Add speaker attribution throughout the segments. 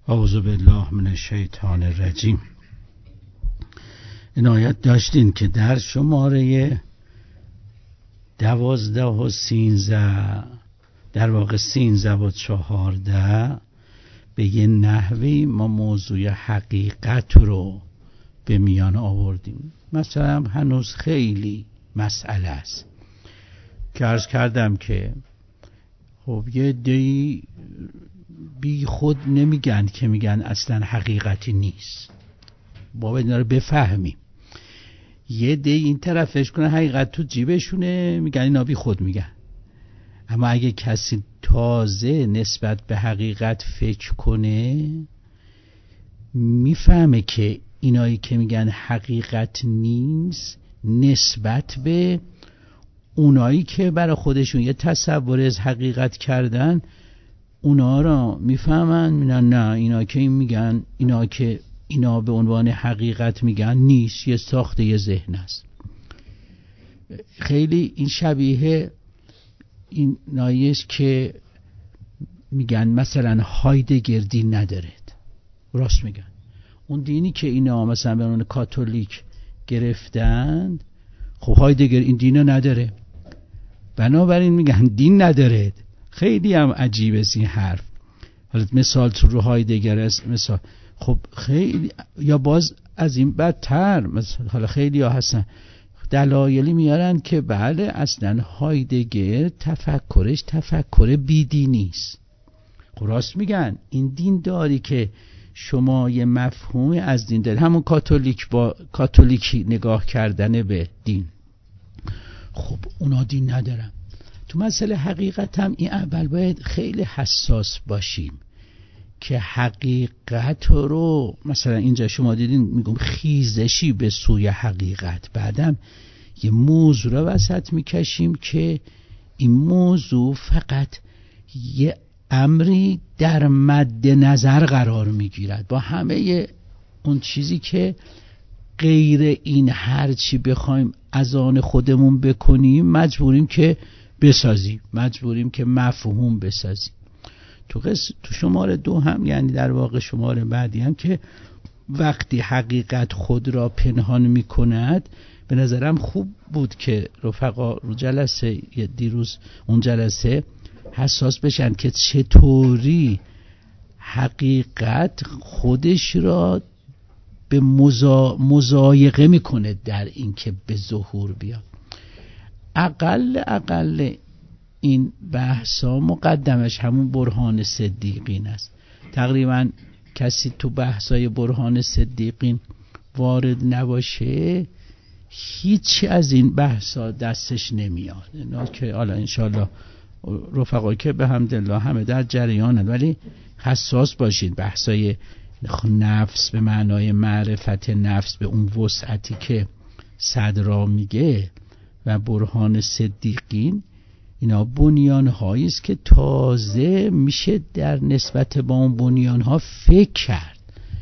Speaker 1: اعوذ بالله من الشیطان الرجیم. عنایت داشتین که در شماره 12 و 13 در واقع 13 و 14 به یه نحوی ما موضوع حقیقت رو به میان آوردیم. مثلا هنوز خیلی مسئله است که عرض کردم که خب یه دی بی خود نمیگن که میگن اصلا حقیقتی نیست. با اینا رو بفهمیم. یه دی این طرفش کنه حقیقت تو جیبشونه، میگن اینا بی خود میگن. اما اگه کسی تازه نسبت به حقیقت فکر کنه میفهمه که اینایی که میگن حقیقت نیست نسبت به اونایی که برای خودشون یه تصور از حقیقت کردن اونا را میفهمن، میگن نه اینا که میگن اینا به عنوان حقیقت میگن نیست، یه ساخته یه ذهن است. خیلی این شبیه این نایش که میگن مثلا هایدگر دین ندارد. راست میگن. اون دینی که اینا مثلا به عنوان کاتولیک گرفتند، خب هایدگر این دینو نداره، بنابراین میگن دین ندارد. خیلی هم عجیبه این حرف. حالا مثال تو رو هایدگر است، مثال خب خیلی، یا باز از این بدتر مثلا حالا خیلی ها هستن دلایلی میارن که بله اصلا هایدگر تفکرش تفکر بیدینی است. خب راست میگن. این دین داری که شما یه مفهوم از دین داری، همون کاتولیک با کاتولیکی نگاه کردن به دین. خب اونا دین ندارن. تو مسئله حقیقت هم این اول باید خیلی حساس باشیم که حقیقت رو مثلا اینجا شما دیدین میگم خیزشی به سوی حقیقت، بعدم یه موضوع رو وسط میکشیم که این موضوع فقط یه امری در مد نظر قرار میگیرد با همه اون چیزی که غیر این هرچی بخوایم از آن خودمون بکنیم مجبوریم که بسازیم، مجبوریم که مفهوم بسازیم. تو شماره 2 هم یعنی در واقع شماره بعدی هم که وقتی حقیقت خود را پنهان می کند، به نظرم خوب بود که رفقا رو جلسه دیروز اون جلسه حساس بشن که چطوری حقیقت خودش را به مضایقه میکنه در این که به ظهور بیاد. اقل این بحثا مقدمش همون برهان صدیقین است. تقریبا کسی تو بحثای برهان صدیقین وارد نباشه هیچی از این بحثا دستش نمیاد. اینا که حالا انشالله رفقایی که به حمدالله همه در جریانند، ولی حساس باشید. بحثای نفس به معنای معرفت نفس به اون وسعتی که صدرا میگه و برهان صدیقین، اینا بنیان هایی است که تازه میشه در نسبت با اون بنیان ها فکر کرد.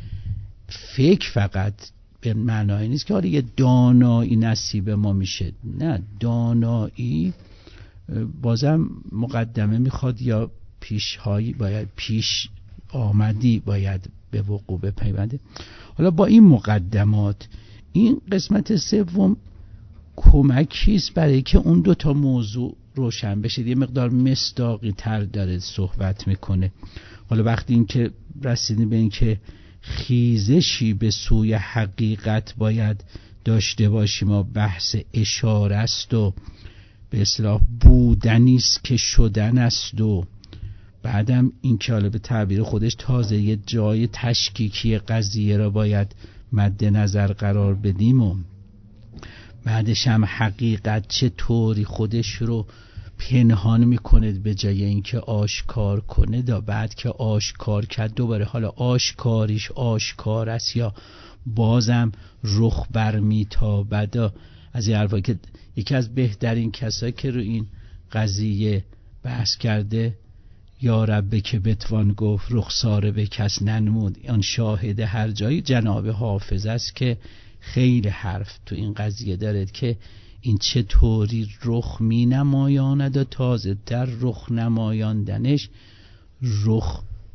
Speaker 1: فکر فقط به معنای نیست که یه دانایی نصیب ما میشه، نه، دانایی بازم مقدمه میخواد یا پیشهایی باید پیش آمدی باید به وقوع بپیونده. حالا با این مقدمات این قسمت سوم کمکی است برای که اون دو تا موضوع روشن بشه، یه مقدار مصداقی تر داره صحبت میکنه. حالا وقتی این که رسیدیم به این که خیزشی به سوی حقیقت باید داشته باشیم و بحث اشاره است و به اصطلاح بودنی است که شدن است و بعدم این که حالا به تعبیر خودش تازه یه جای تشکیکی قضیه را باید مد نظر قرار بدیم و بعدش هم حقیقت چطوری خودش رو پنهان میکنه به جای اینکه آشکار کنه، دا بعد که آشکار کرد دوباره حالا آشکاریش آشکار است یا بازم رخ برمیتابد. از این حرفا که یکی از بهترین کسایی که رو این قضیه بحث کرده یا رب که بتوان گفت رخساره به کس ننمود، آن شاهد هر جایی جناب حافظ است که خیلی حرف تو این قضیه دارد که این چطوری رخ می نمایاند و تازه در رخ نمایاندنش رخ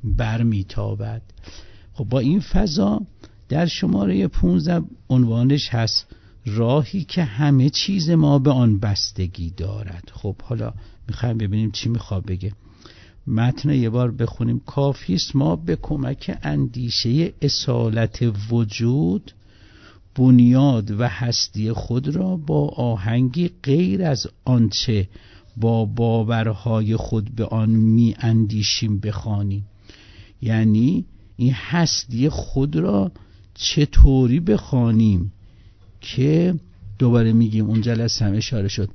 Speaker 1: برمیتابد. خب با این فضا در شماره 15 عنوانش هست راهی که همه چیز ما به آن بستگی دارد. خب حالا میخوایم ببینیم چی میخواد بگه. متن یه بار بخونیم. کافیست ما به کمک اندیشه اصالت وجود بنیاد و هستی خود را با آهنگی غیر از آنچه با باورهای خود به آن می اندیشیم بخوانیم. یعنی این هستی خود را چطوری بخوانیم که دوباره میگیم اون جلسه هم اشاره شد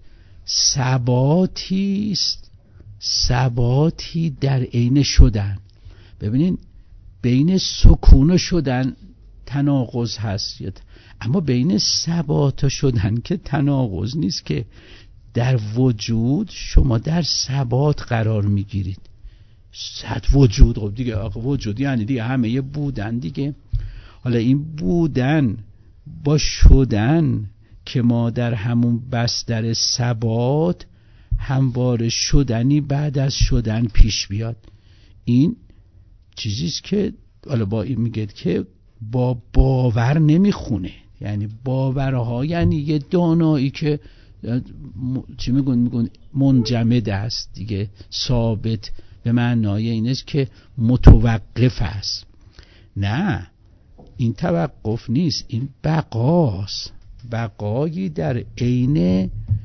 Speaker 1: ثباتی در عین شدن. ببینین بین سکون و شدن تناقض هست، اما بین ثبات شدن که تناقض نیست، که در وجود شما در ثبات قرار میگیرید. وجود خب دیگه وجود یعنی دیگه همه بودن دیگه. حالا این بودن با شدن که ما در همون بستر ثبات همواره شدنی بعد از شدن پیش بیاد. این چیزیست که حالا با این میگه که با باور نمیخونه. یعنی باورها یعنی یه دانایی که چی میگن منجمد است دیگه، ثابت به معنای این است که متوقف است. نه این توقف نیست، این بقاست. بقایی در عین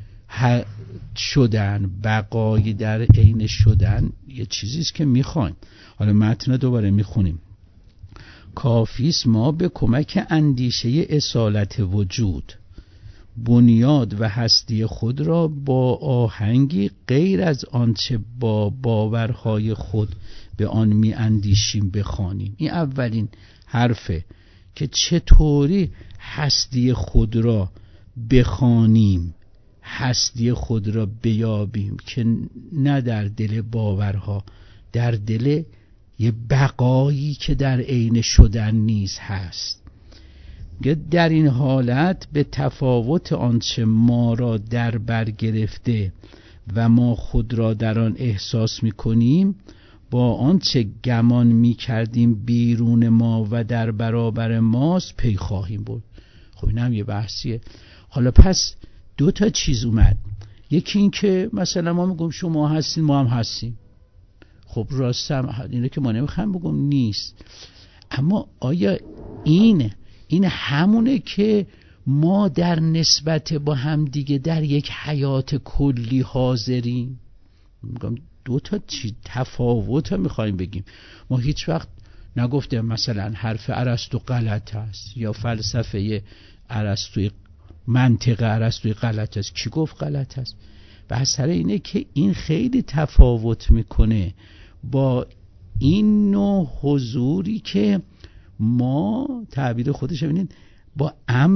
Speaker 1: شدن، بقایی در عین شدن یه چیزیست که میخوایم. حالا متن دوباره میخونیم. کافیست ما به کمک اندیشه اصالت وجود بنیاد و هستی خود را با آهنگی غیر از آنچه با باورهای خود به آن می اندیشیم بخوانیم. این اولین حرفه که چطوری هستی خود را بخوانیم، هستی خود را بیابیم که نه در دل باورها، در دل یه بقایی که در عین شدن نیز هست. در این حالت به تفاوت آنچه ما را در بر گرفته و ما خود را در آن احساس می کنیم با آنچه گمان می کردیم بیرون ما و در برابر ماست پی خواهیم برد. خب این هم یه بحثیه. حالا پس دو تا چیز اومد. یکی این که مثلا ما میگم شما هستین ما هم هستیم. خب راست هم اینه که ما نمیخوایم بگم نیست. اما آیا این همونه که ما در نسبت با هم دیگه در یک حیات کلی حاضریم؟ میگم دو تا تفاوت میخوایم بگیم. ما هیچ وقت نگفته مثلا حرف ارسطو غلط است یا فلسفه ارسطویی منطق ارسطویی غلط است. کی گفت غلط است؟ بحث سر اینه که این خیلی تفاوت میکنه با این نوع حضوری که ما تعبیر خودش ببینید با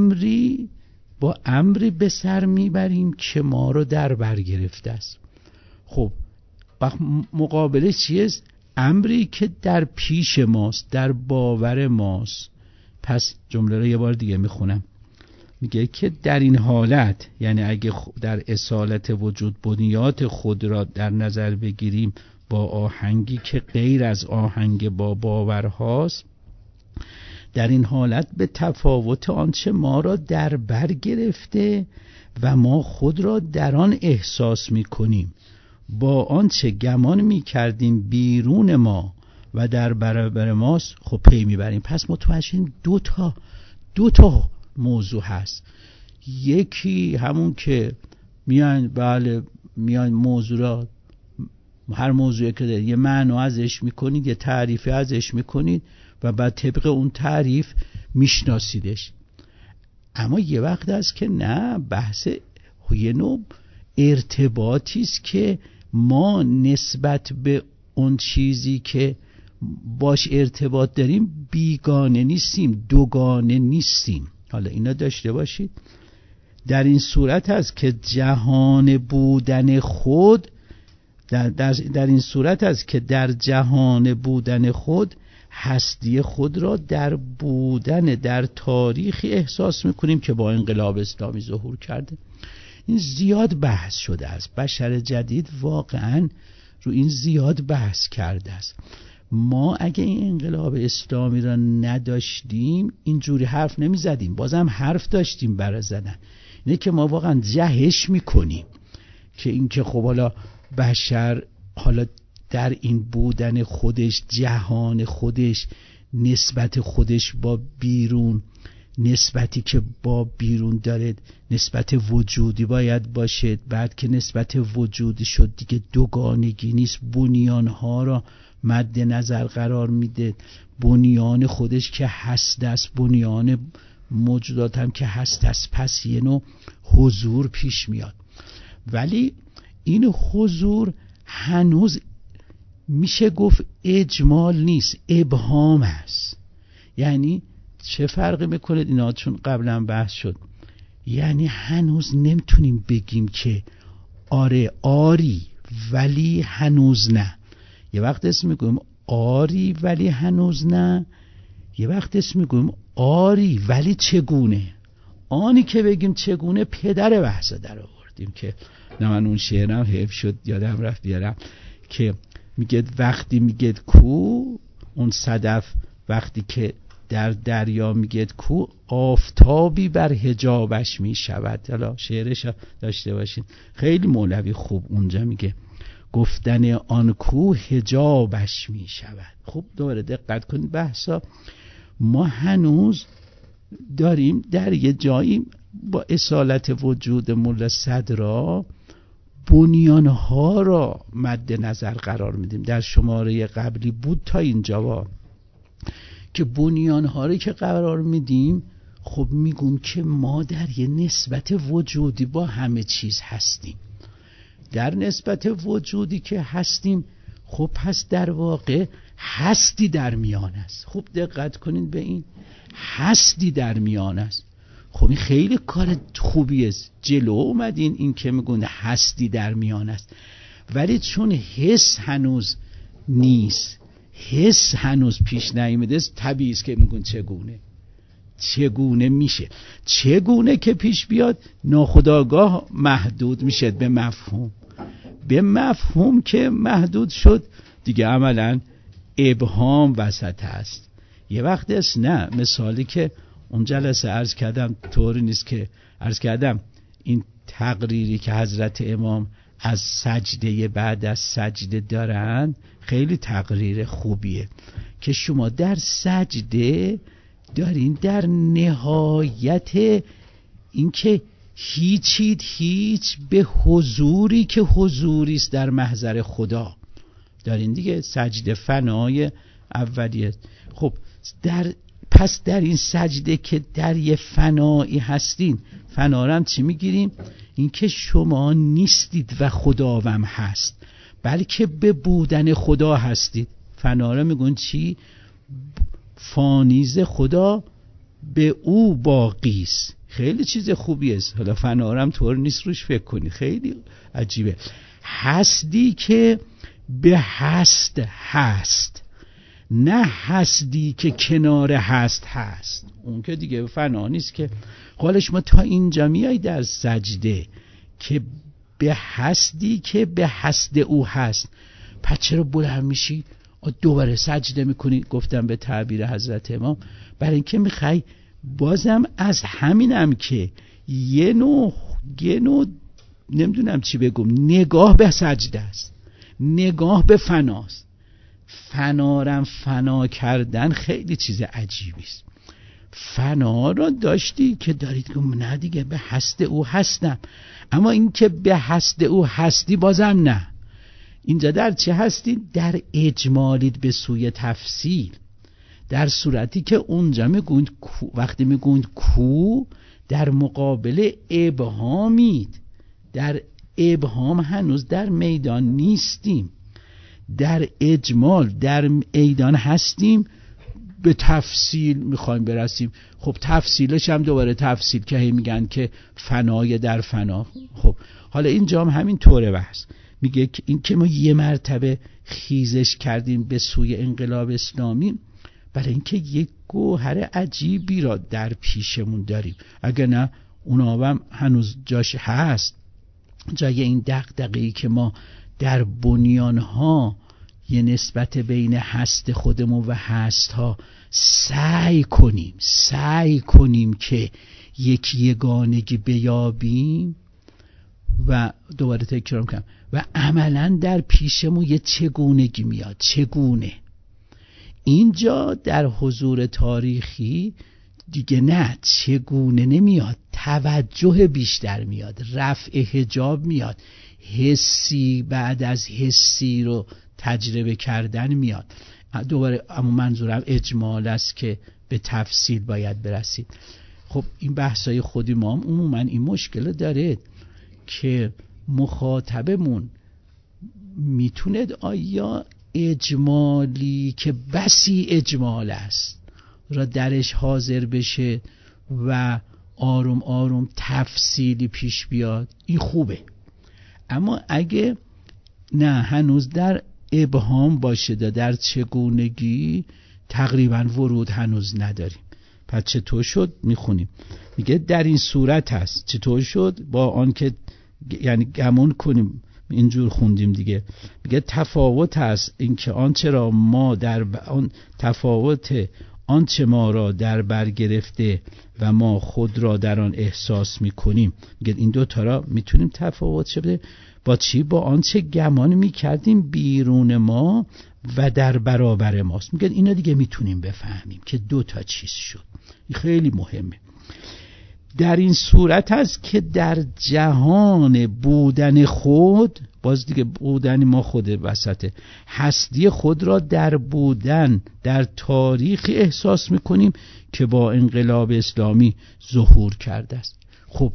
Speaker 1: امری به سر میبریم که ما رو در بر گرفته است. خب مقابلش چیه؟ امری که در پیش ماست، در باور ماست. پس جمله رو یه بار دیگه میخونم. میگه که در این حالت، یعنی اگه در اصالت وجود بنیاد خود را در نظر بگیریم با آهنگی که غیر از آهنگ با باورهاست، در این حالت به تفاوت آنچه ما را در بر گرفته و ما خود را در آن احساس می‌کنیم با آنچه گمان می‌کردیم بیرون ما و در برابر ماست خب پی می‌بریم. پس متوجه دو تا موضوع هست. یکی همون که میان موضوع را، هر موضوعی که یه معنی ازش میکنید، یه تعریفی ازش میکنید و بعد طبق اون تعریف میشناسیدش. اما یه وقت هست که نه، بحث یه نوع ارتباطی است که ما نسبت به اون چیزی که باش ارتباط داریم بیگانه نیستیم، دوگانه نیستیم. حالا اینا داشته باشید. در این صورت هست که جهان بودن خود در این صورت است که در جهان بودن خود هستی خود را در بودن در تاریخی احساس میکنیم که با انقلاب اسلامی ظهور کرده. این زیاد بحث شده است. بشر جدید واقعا رو این زیاد بحث کرده است. ما اگه این انقلاب اسلامی را نداشتیم اینجوری حرف نمی زدیم، بازم حرف داشتیم برای زدن. اینه که ما واقعا جهش میکنیم که این که خب حالا بشر حالا در این بودن خودش، جهان خودش، نسبت خودش با بیرون، نسبتی که با بیرون داره نسبت وجودی باید باشه. بعد که نسبت وجودی شد دیگه دوگانگی نیست، بنیانها را مد نظر قرار میده. بنیان خودش که هست است، بنیان موجودات هم که هست است، پس یه نوع حضور پیش میاد. ولی این حضور هنوز میشه گفت اجمال نیست، ابهام است. یعنی چه فرقی میکنه اینا؟ چون قبلا بحث شد، یعنی هنوز نمیتونیم بگیم که آره آری ولی هنوز نه. یه وقت اسم میگویم آری ولی هنوز نه، یه وقت اسم میگویم آری ولی چگونه. آنی که بگیم چگونه پدر بحثا در آوردیم که نه من اون شعرم حیف شد یادم رفت بیارم که میگه وقتی میگه کو، اون صدف وقتی که در دریا میگه کو، آفتابی بر حجابش میشود. حالا شعرش داشته باشین، خیلی مولوی خوب اونجا میگه گفتن آن کو حجابش میشود. خوب دوباره دقت کنید بحثا، ما هنوز داریم در یه جایی با اصالت وجود ملا صدرا بنیانها را مد نظر قرار میدیم. در شماره قبلی بود تا اینجا که بنیانها را که قرار میدیم، خب میگم که ما در یه نسبت وجودی با همه چیز هستیم. در نسبت وجودی که هستیم، خب پس در واقع هستی در میان است. خوب دقت کنید به این، هستی در میان است. خب این خیلی کار خوبی است، جلو اومدین این که میگن هستی در میان است. ولی چون حس هنوز نیست، حس هنوز پیش نیامده است، طبیعی است که میگن چگونه میشه. چگونه که پیش بیاد ناخودآگاه محدود میشه به مفهوم که محدود شد دیگه عملا ابهام وسط هست. یه وقت است نه، مثالی که اون جلسه عرض کردم طوری نیست که عرض کردم این تقریری که حضرت امام از سجده بعد از سجده دارن خیلی تقریر خوبیه که شما در سجده دارین در نهایت اینکه هیچ به حضوری که حضوری است در محضر خدا دارین دیگه. سجده فنای اولیه. خب پس در این سجده که در یه فنایی هستین، فنا رو هم چی میگیریم؟ این که شما نیستید و خداوند هست، بلکه به بودن خدا هستید. فنا رو میگن چی؟ فانیز خدا به او باقی است. خیلی چیز خوبی است. حالا فنا رو هم طور نیست روش فکر کنی، خیلی عجیبه. هستی که به هست، نه هستی که کنار هست. اون که دیگه فنا نیست که. حالش ما تا اینجا میای در سجده که به هستی که به هست او هست، پس چرا بلند میشی دوباره سجده میکنی؟ گفتم به تعبیر حضرت امام برای اینکه میخوای بازم از همینم که یه نوع نمیدونم چی بگم، نگاه به سجده است، نگاه به فناست. فنارم فنا کردن خیلی چیز عجیبی است. فنا را داشتی که دارید که نه دیگه به هست او هستم، اما این که به هست او هستی بازم نه. اینجا در چه هستی؟ در اجمالید به سوی تفصیل، در صورتی که اونجا میگوند وقتی میگوند کو در مقابل ابهامید. در ابهام هنوز در میدان نیستیم، در اجمال در میدان هستیم، به تفصیل میخوایم برسیم. خب تفصیلش هم دوباره تفصیل که هی میگن که فنای در فنا. خب حالا اینجا هم همین طوره بحث میگه که این که ما یه مرتبه خیزش کردیم به سوی انقلاب اسلامی برای اینکه یک گوهر عجیبی را در پیشمون داریم. اگر نه اونا هم هنوز جاش هست، جای این دغدغه‌ای که ما در بنیانها یه نسبت بین هست خودمون و هست ها سعی کنیم که یک یگانگی بیابیم و دوباره تکرار کنم و عملا در پیشمون یه چگونگی میاد. چگونه؟ اینجا در حضور تاریخی دیگه نه چگونه نمیاد، توجه بیشتر میاد، رفع حجاب میاد، حسی بعد از حسی رو تجربه کردن میاد. دوباره اما منظورم اجمال است که به تفصیل باید برسید. خب این بحثای خودی ما هم عموما این مشکل داره که مخاطبمون میتونه آیا اجمالی که بسی اجمال است را درش حاضر بشه و آروم آروم تفصیلی پیش بیاد، این خوبه. اما اگه نه هنوز در ابهام باشه در چگونگی تقریبا ورود هنوز نداریم. پس چطور شد؟ میخونیم میگه در این صورت هست. چطور شد؟ با آن که یعنی گمون کنیم اینجور خوندیم دیگه. میگه تفاوت هست اینکه آنچه را ما در آن تفاوت آنچه ما را در بر گرفته و ما خود را در آن احساس میکنیم. میگه این دو تا را میتونیم تفاوت شده با چی؟ با آنچه گمان میکردیم بیرون ما و در برابر ماست. میگه اینا دیگه میتونیم بفهمیم که دو تا چیز شد. این خیلی مهمه. در این صورت هست که در جهان بودن خود، باز دیگه بودن ما خود وسطه، هستی خود را در بودن در تاریخ احساس میکنیم که با انقلاب اسلامی ظهور کرده است. خب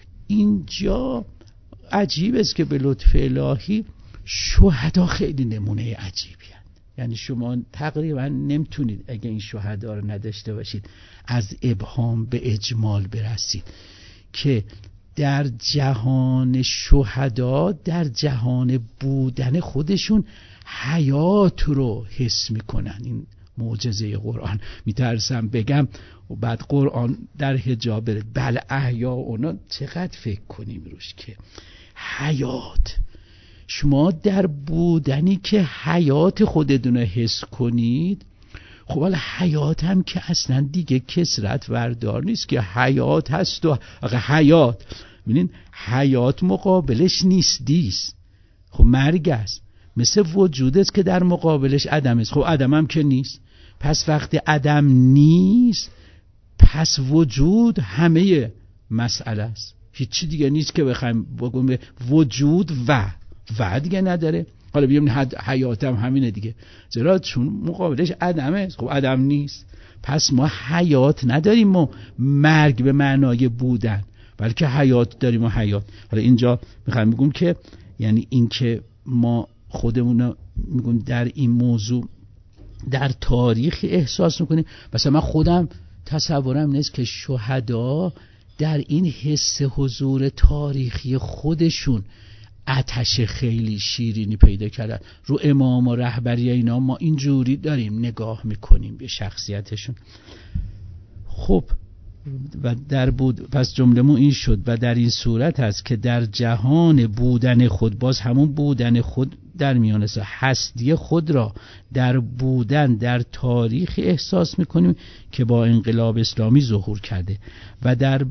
Speaker 1: اینجا عجیب است که به لطف الهی شهدا خیلی نمونه عجیبی هست. یعنی شما تقریبا نمیتونید اگه این شهدا رو نداشته باشید از ابهام به اجمال برسید که در جهان شهدا در جهان بودن خودشون حیات رو حس میکنن. این معجزه قرآن. میترسم بگم و بعد قرآن در حجاب بره بله احیا اونا چقدر فکر کنیم روش که حیات. شما در بودنی که حیات خودتون رو حس کنید. خب حالا حیات هم که اصلا دیگه کثرت وردار نیست که حیات هست و حیات ببینین حیات مقابلش نیستیست. خب مرگ است. مثل وجود است که در مقابلش عدم است. خب عدم هم که نیست. پس وقتی عدم نیست پس وجود همه مسئله است. هیچی دیگه نیست که بخوایم بگم وجود و دیگه نداره. حالا بگیم حیات هم همینه دیگه، چرا؟ چون مقابلش عدم است. خب عدم نیست پس ما حیات نداریم. ما مرگ به معنای بودن بلکه حیات داریم و حیات. حالا اینجا میخوام بگم که یعنی این که ما خودمون میگم در این موضوع در تاریخ احساس میکنیم. مثلا من خودم تصورم نیست که شهدا در این حس حضور تاریخی خودشون آتش خیلی شیرینی پیدا کردن. رو امام و رهبری اینا ما اینجوری داریم نگاه میکنیم به شخصیتشون. خب و در بود پس جمله‌مون این شد و در این صورت هست که در جهان بودن خود، باز همون بودن خود در میان است، هستی خود را در بودن در تاریخ احساس میکنیم که با انقلاب اسلامی ظهور کرده و در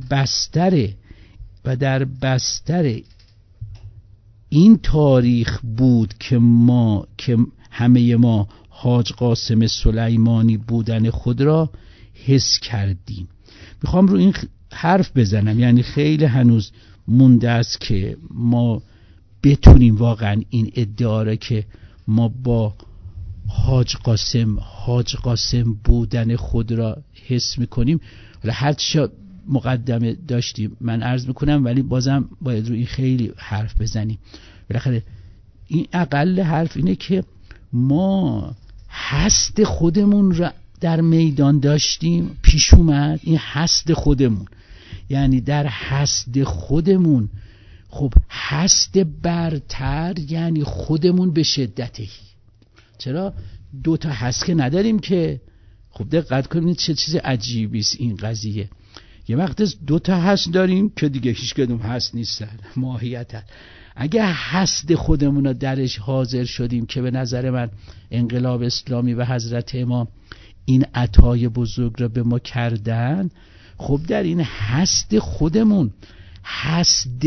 Speaker 1: بستر این تاریخ بود که همه ما حاج قاسم سلیمانی بودن خود را حس کردیم. میخوام رو این حرف بزنم، یعنی خیلی هنوز مونده است که ما بتونیم واقعا این ادعا را که ما با حاج قاسم بودن خود را حس میکنیم. هر چه مقدمه داشتیم من عرض میکنم، ولی بازم باید رو این خیلی حرف بزنیم. بالاخره این اقل حرف اینه که ما هست خودمون را در میدان داشتیم، پیش اومد این هست خودمون، یعنی در هست خودمون. خب هست برتر یعنی خودمون به شدتی. چرا؟ دو تا هست که نداریم که. خب دقت کنید چه چیز عجیبی است این قضیه. یه وقت دو تا هست داریم که دیگه هیچ کدوم هست نیستن ماهیتا. اگه هست خودمون رو درش حاضر شدیم، که به نظر من انقلاب اسلامی و حضرت امام این عطای بزرگ را به ما کردن، خب در این هست خودمون، هست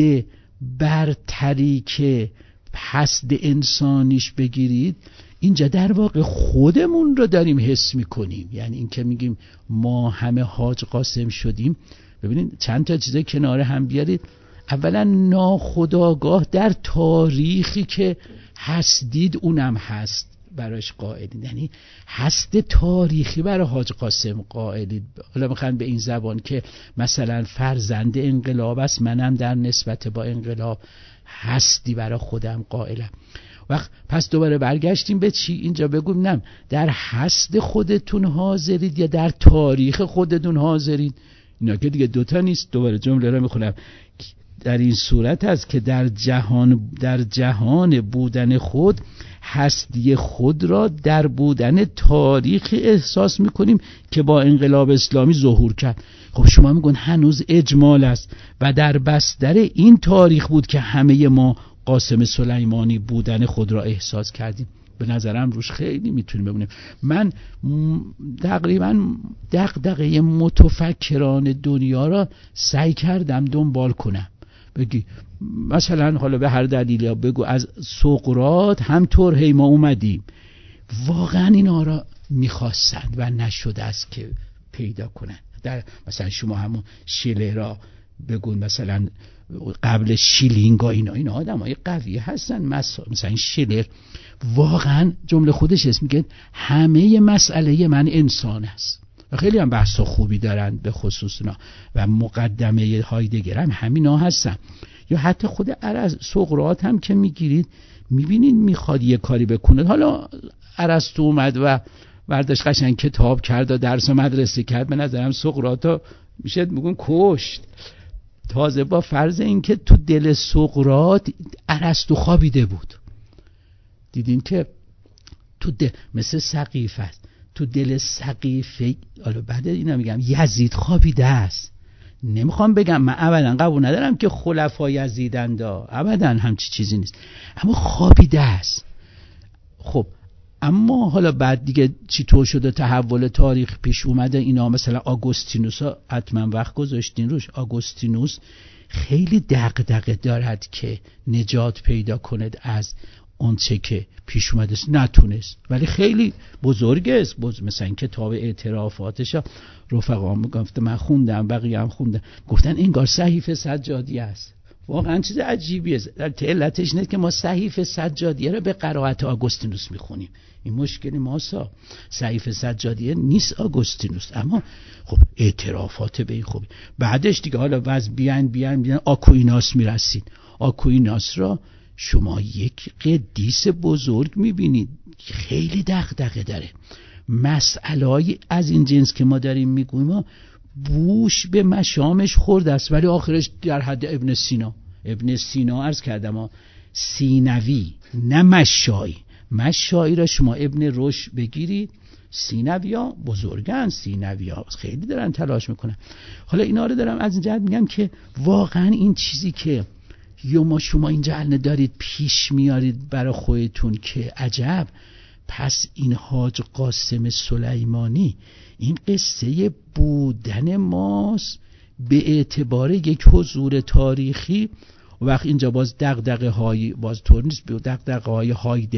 Speaker 1: برتری که هست انسانیش بگیرید، اینجا در واقع خودمون رو داریم حس میکنیم. یعنی این که میگیم ما همه حاج قاسم شدیم، ببینید چند تا چیز کنار هم بیارید. اولا ناخودآگاه در تاریخی که هستید اونم هست براش قائلید، یعنی هست تاریخی برای حاج قاسم قائلید. حالا میخوان به این زبان که مثلا فرزند انقلاب است، منم در نسبت با انقلاب هستی برای خودم قائلم. وقت پس دوباره برگشتیم به چی؟ اینجا بگم نم در هست خودتون حاضرید یا در تاریخ خودتون حاضرید؟ اینا که دیگه دوتا نیست. دوباره جمله رو میخونم. در این صورت است که در جهان بودن خود هستی خود را در بودن تاریخ احساس میکنیم که با انقلاب اسلامی ظهور کرد. خب شما میگن هنوز اجمال است و در بستر این تاریخ بود که همه ما قاسم سلیمانی بودن خود را احساس کردیم. به نظرم روش خیلی میتونیم بمونیم. من تقریبا دغدغه متفکران دنیا را سعی کردم دنبال کنم. بگی مثلا حالا به هر دلیلی بگو از سقراط همطور هی ما اومدیم، واقعا اینا را میخواستند و نشده است که پیدا کنند. در مثلا شما همون شیلر را بگون، مثلا قبل شیلینگ اینا آدم های قوی هستن. مثلا شیلر واقعا جمله خودش اسم میگه همه مسئله من انسان است و خیلی هم بحث خوبی دارن به خصوص اینا و مقدمه هایدگر هم همینا هستن. یا حتی خود سقراط هم که میگیرید میبینید میخواد یه کاری بکنه. حالا ارسطو اومد و برداشت قشنگ کتاب کرد و درس مدرسه کرد، به نظرم سقراطو میشه میگن کشت. تازه با فرض این که تو دل سقراط ارسطو خوابیده بود. دیدین که تو مثل سقیفه است، تو دل سقیفه، حالا بعد اینا میگم یزید خوابیده است. نمیخوام بگم من ابدا قبول ندارم که خلفای یزیدند، ابدا همچی چیزی نیست، اما خوابیده است. خب اما حالا بعد دیگه چطور شده تحول تاریخ پیش اومده اینا. مثلا آگوستینوس ها حتما وقت گذاشتین روش. آگوستینوس خیلی دغدغه دارد که نجات پیدا کند از اون چه که پیش اومده، نتونست، ولی خیلی بزرگ است. مثلا این کتاب اعترافاتش رفقا میگفت من خوندم، بقیه هم خوندن، گفتن انگار صحیفه سجادیه است. واقعا چیز عجیبیه. در علتش نیست که ما صحیفه سجادیه رو به قرائت آگوستینوس میخونیم. این مشکلی ماسا. صحیفه سجادیه نیست آگوستینوس، اما خب اعترافات به این خوبی. بعدش دیگه حالا بیان آکویناس میرسید. آکویناس را شما یک قدیس بزرگ میبینید، خیلی دغدغه داره. مسئله‌ای از این جنس که ما داریم میگوییم بوش به مشامش خورده است، ولی آخرش در حد ابن سینا عرض کردم، سینوی نه مشایی. مشایی را شما ابن رشد بگیرید، سینوی ها بزرگن، سینوی ها خیلی دارن تلاش میکنن. حالا اینا رو دارم از این جهت میگم که واقعا این چیزی که شما اینجا الان دارید پیش میارید برای خودتون که عجب، پس این حاج قاسم سلیمانی این قصه بودن ماست به اعتبار یک حضور تاریخی. وقت اینجا باز دغدغه های باز طور نیست، دغدغه های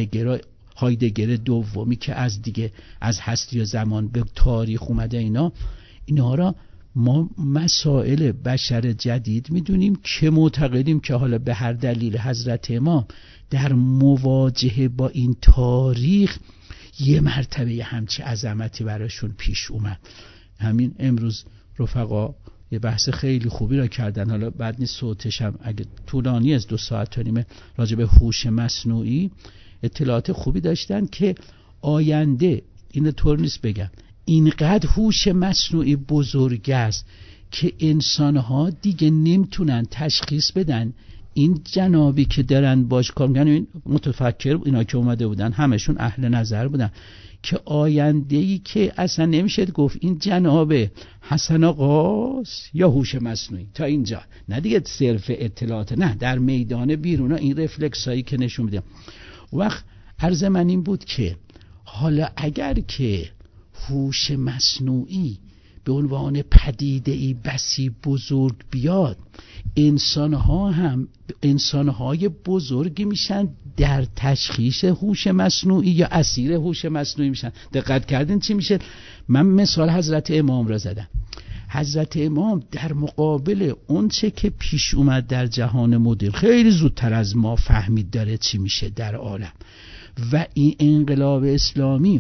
Speaker 1: هایدگر دومی که از هستی و زمان به تاریخ اومده، اینا را ما مسائل بشر جدید میدونیم که معتقدیم که حالا به هر دلیل حضرت امام در مواجهه با این تاریخ یه مرتبه همچی عظمتی براشون پیش اومد. همین امروز رفقا یه بحث خیلی خوبی را کردن، حالا بعد نیست صوتش هم اگه طولانی از 2 ساعت و نیم، راجع به هوش مصنوعی اطلاعات خوبی داشتن که آینده این طور نیست بگم اینقدر هوش مصنوعی بزرگ است که انسانها دیگه نمیتونن تشخیص بدن این جنابی که دارن باش کار میکنن، این متفکر اینا که اومده بودن همشون اهل نظر بودن که آینده‌ای که اصلا نمیشه گفت این جناب حسن آقاست یا هوش مصنوعی. تا اینجا نه دیگه صرف اطلاعات، نه در میدان بیرون این رفلکس هایی که نشون میده. وقت عرض من این بود که حالا اگر که هوش مصنوعی به عنوان پدیده‌ای بسی بزرگ بیاد، انسان‌ها هم انسان‌های بزرگی میشن در تشخیص هوش مصنوعی یا اسیر هوش مصنوعی میشن. دقت کردین چی میشه؟ من مثال حضرت امام را زدم. حضرت امام در مقابل اون چه که پیش اومد در جهان مدرن خیلی زودتر از ما فهمید داره چی میشه در عالم، و این انقلاب اسلامی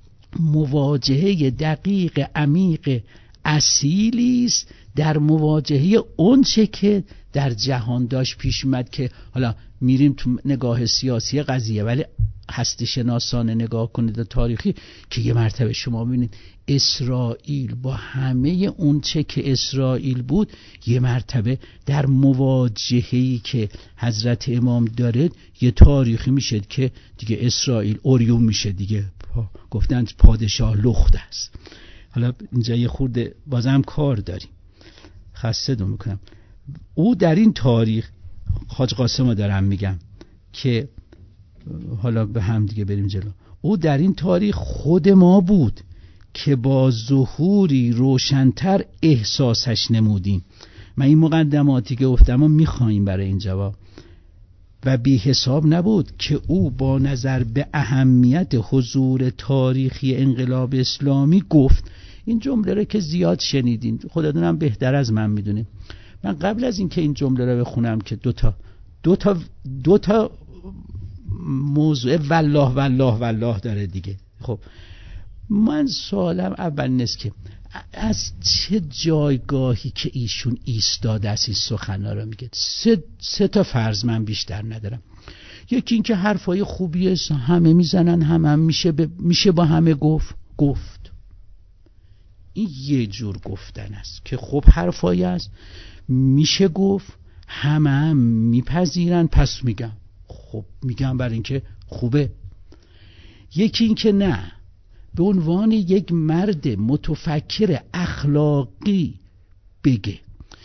Speaker 1: مواجهه دقیق عمیق اصیلی است در مواجهه اون چه که در جهان داشت پیش اومد. که حالا میریم تو نگاه سیاسی قضیه، ولی هستی شناسانه نگاه کنید تاریخی که یه مرتبه شما ببینید اسرائیل با همه اون چه که اسرائیل بود، یه مرتبه در مواجهه‌ای که حضرت امام داره یه تاریخی میشه که دیگه اسرائیل اوریون میشه دیگه، گفتن پادشاه لخت است. حالا اینجا یه خورده بازم کار داریم، خسته دو میکنم. او در این تاریخ، حاج قاسم رو دارم میگم که حالا به هم دیگه بریم جلو، او در این تاریخ خود ما بود که با ظهوری روشن‌تر احساسش نمودیم. من این مقدماتی که گفتم رو میخوایم برای این جواب، و بی حساب نبود که او با نظر به اهمیت حضور تاریخی انقلاب اسلامی گفت. این جمله رو که زیاد شنیدین، خودتونم بهتر از من میدونید. من قبل از این که این جمله رو بخونم که دو تا موضوع والله والله والله داره دیگه. خب من سوالم اول نیست که از چه جایگاهی که ایشون ایستاده است این سخنا رو میگه. سه تا فرض من بیشتر ندارم. یکی این که حرفای خوبیه، همه میزنن، هم میشه با همه گفت. این یه جور گفتن است که خب حرفایی است میشه گفت، هم میپذیرن پس میگم. خب میگم برای اینکه خوبه. یکی این که نه، به عنوان یک مرد متفکر اخلاقی بگه.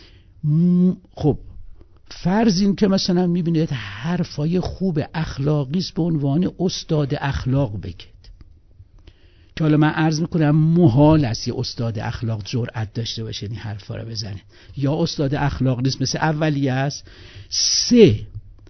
Speaker 1: خب فرض این که مثلا میبینید حرفای خوب اخلاقی است، به عنوان استاد اخلاق بگید، که حالا من عرض میکنم محال است یه استاد اخلاق جرأت داشته باشه این حرفا رو بزنه، یا استاد اخلاق نیست، مثل اولیه است. 3.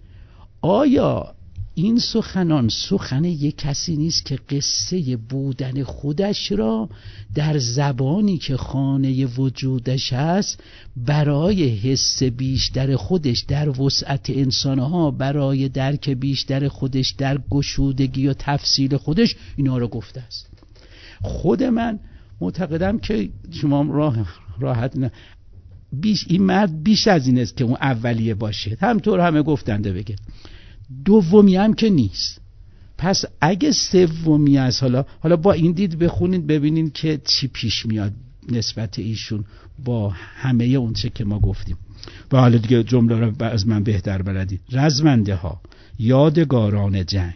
Speaker 1: آیا این سخن یک کسی نیست که قصه بودن خودش را در زبانی که خانه وجودش است برای حس بیشتر خودش در وسعت انسانها، برای درک بیشتر خودش در گشودگی و تفصیل خودش اینا رو گفته است. خود من معتقدم که شما راحت نه، این مرد بیش از این است که اون اولیه باشه، همطور همه گفتنده بگه. دومی هم که نیست. پس اگه سومی است، حالا با این دید بخونید ببینید که چی پیش میاد نسبت ایشون با همه اون چه که ما گفتیم. و حالا دیگه جمله رو از من بهتر بلدید. رزمنده ها، یادگاران جنگ،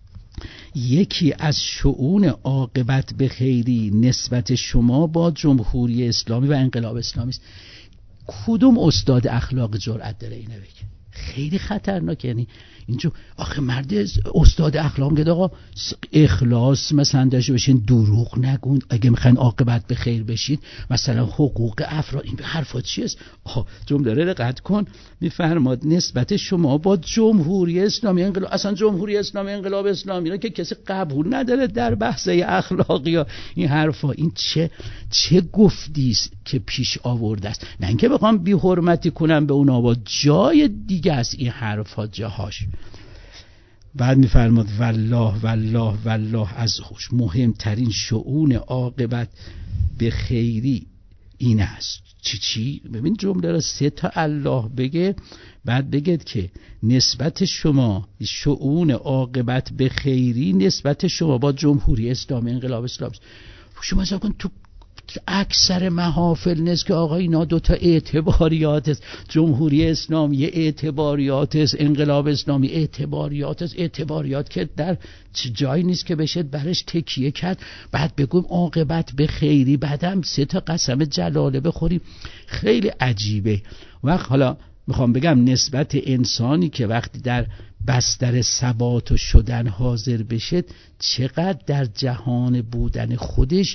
Speaker 1: یکی از شؤون عاقبت به خیری نسبت شما با جمهوری اسلامی و انقلاب اسلامی است. کدوم استاد اخلاق جرأت داره اینو بگه؟ خیلی خطرناک. یعنی اینجا آخه مرد استاد اخلاق میگه آقا اخلاص مثلا داشته باشین، دروغ نگون، اگه میخواین عاقبت به خیر بشید، مثلا حقوق افراد، این حرفا چیه؟ جمله رو دقت کن، میفرماد نسبت شما با جمهوری اسلامی انقلاب، اصلا جمهوری اسلامی انقلاب اسلامی رو که کسی قبول نداره در بحث اخلاقی یا این حرفا. این چه گفتی است که پیش آورده است؟ نه اینکه بخوام بی حرمتی کنم به اونا، با جای دیگه است این حرفا جاهاش. بعد میفرماد والله والله والله از خوش مهمترین شؤون عاقبت به خیری این است. چی؟ ببین جمله را 3 تا الله بگه، بعد بگید که نسبت شما شؤون عاقبت به خیری نسبت شما با جمهوری اسلامی انقلاب اسلامی. شما حساب کن تو اکثر محافل نیست که آقا اینا دوتا اعتباریات است، جمهوری اسلامی اعتباریات است، انقلاب اسلامی اعتباریات است. اعتباریات که در جایی نیست که بشه برش تکیه کرد بعد بگویم عاقبت به خیری، بعدم 3 تا قسم جلاله بخوریم. خیلی عجیبه. وقت حالا میخوام بگم نسبت انسانی که وقتی در بستر ثبات و شدن حاضر بشه چقدر در جهان بودن خودش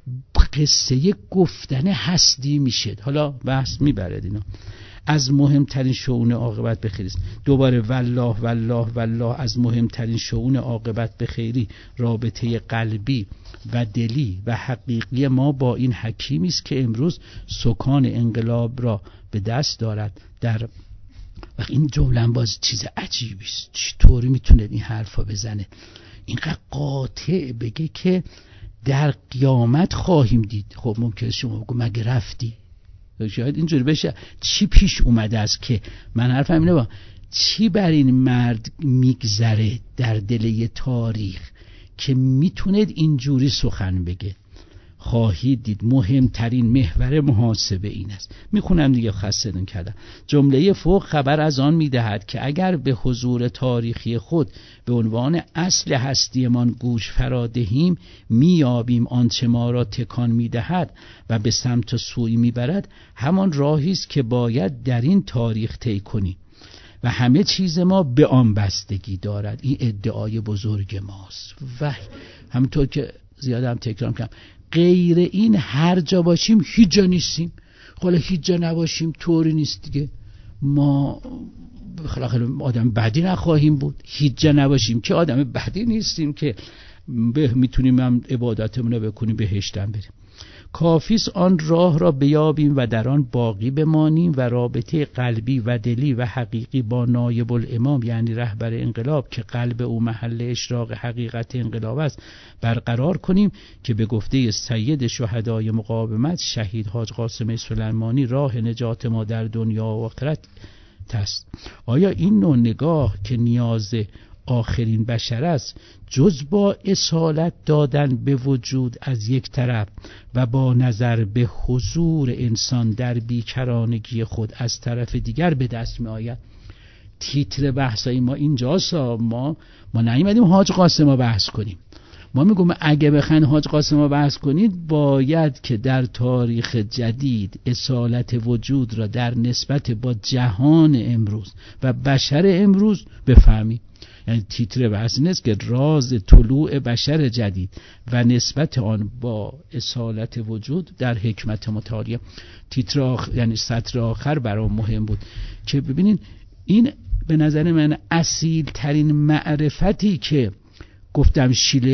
Speaker 1: قصه گفتن هستی میشه. حالا بحث میبرد اینا. از مهمترین شؤون عاقبت به خیری است. دوباره والله والله والله، از مهمترین شؤون عاقبت به خیری رابطه قلبی و دلی و حقیقی ما با این حکیمی است که امروز سکان انقلاب را به دست دارد. در وقت این جمله باز چیز عجیبی است، چطوری میتونه این حرفا بزنه؟ اینقدر قاطع بگه که در قیامت خواهیم دید. خب ممکنه شما بگو مگه رفتی؟ شاید اینجوری بشه. چی پیش اومده است که من حرفم اینه با چی بر این مرد میگذره در دل تاریخ که میتونه اینجوری سخن بگه؟ خواهید دید مهمترین محور محاسبه این است. میخونم دیگه، خسته‌تون کردم. جمله فوق خبر از آن میدهد که اگر به حضور تاریخی خود به عنوان اصل هستیمان گوش فرا دهیم، میابیم آنچه ما را تکان میدهد و به سمت سوی میبرد همان راهی است که باید در این تاریخ طی کنیم و همه چیز ما به آن بستگی دارد. این ادعای بزرگ ماست و همونطور که زیادم تکرار کردم، غیر این هر جا باشیم هیچ جا نیستیم. حالا هیچ جا نباشیم طوری نیست دیگه، ما آدم بدی نخواهیم بود. هیچ جا نباشیم که آدم بدی نیستیم که میتونیم هم عبادتمون رو بکنیم بهشتم بریم. کافیست آن راه را بیابیم و در آن باقی بمانیم و رابطه قلبی و دلی و حقیقی با نایب الامام یعنی رهبر انقلاب که قلب او محل اشراق حقیقت انقلاب است برقرار کنیم که به گفته سید شهدای مقاومت شهید حاج قاسم سلیمانی راه نجات ما در دنیا و آخرت است. آیا این نوع نگاه که نیاز آخرین بشر است جز با اصالت دادن به وجود از یک طرف و با نظر به حضور انسان در بیکرانگی خود از طرف دیگر به دست می آید؟ تیتر بحثای ما اینجاست. ما نیومدیم حاج قاسم بحث کنیم. ما میگم اگه بخواید حاج قاسم بحث کنید باید که در تاریخ جدید اصالت وجود را در نسبت با جهان امروز و بشر امروز بفهمید. یعنی تیتر بحث این است که راز طلوع بشر جدید و نسبت آن با اصالت وجود در حکمت متعالیه. تیتر یعنی سطر آخر برام مهم بود که ببینین این به نظر من اصیل ترین معرفتی که گفتم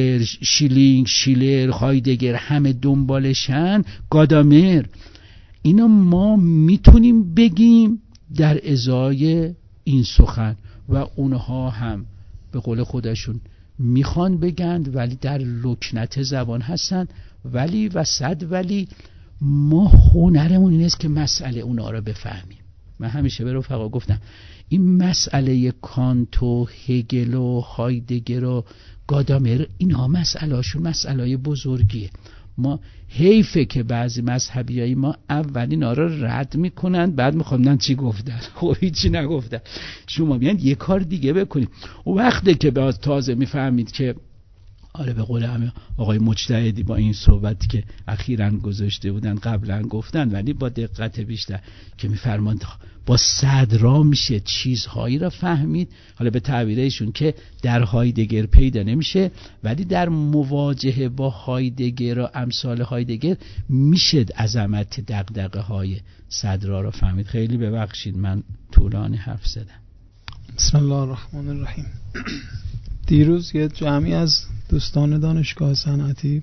Speaker 1: شیلر هایدگر همه دنبالشن، گادامر، اینا ما میتونیم بگیم در ازای این سخن و اونها هم به قول خودشون میخوان بگند ولی در لکنت زبان هستن. ولی ما هنرمون این است که مسئله اونا رو بفهمیم. من همیشه به رفقا گفتم این مسئله کانت و هگل و هایدگر و گادامر اینها مسئله بزرگیه. ما حیفه که بعضی مذهبیای ما اول اینا رو رد میکنن بعد میخوام چی گفتن. خب هیچی نگفتن. شما بیان یه کار دیگه بکنید. و وقتی که باز تازه میفهمید که آره به قول همه آقای مجتهدی با این صحبتی که اخیراً گذاشته بودن قبلا گفتن ولی با دقت بیشتر که میفرماند با صدرا میشه چیزهایی را فهمید، حالا به تعبیرشون که در هایدگر پیدا نمیشه ولی در مواجهه با هایدگر و امثال هایدگر میشه عظمت دغدغه های صدرا را فهمید. خیلی ببخشید من طولانی حرف زدم.
Speaker 2: بسم الله الرحمن الرحیم. دیروز یه جمعی از دوستان دانشگاه صنعتی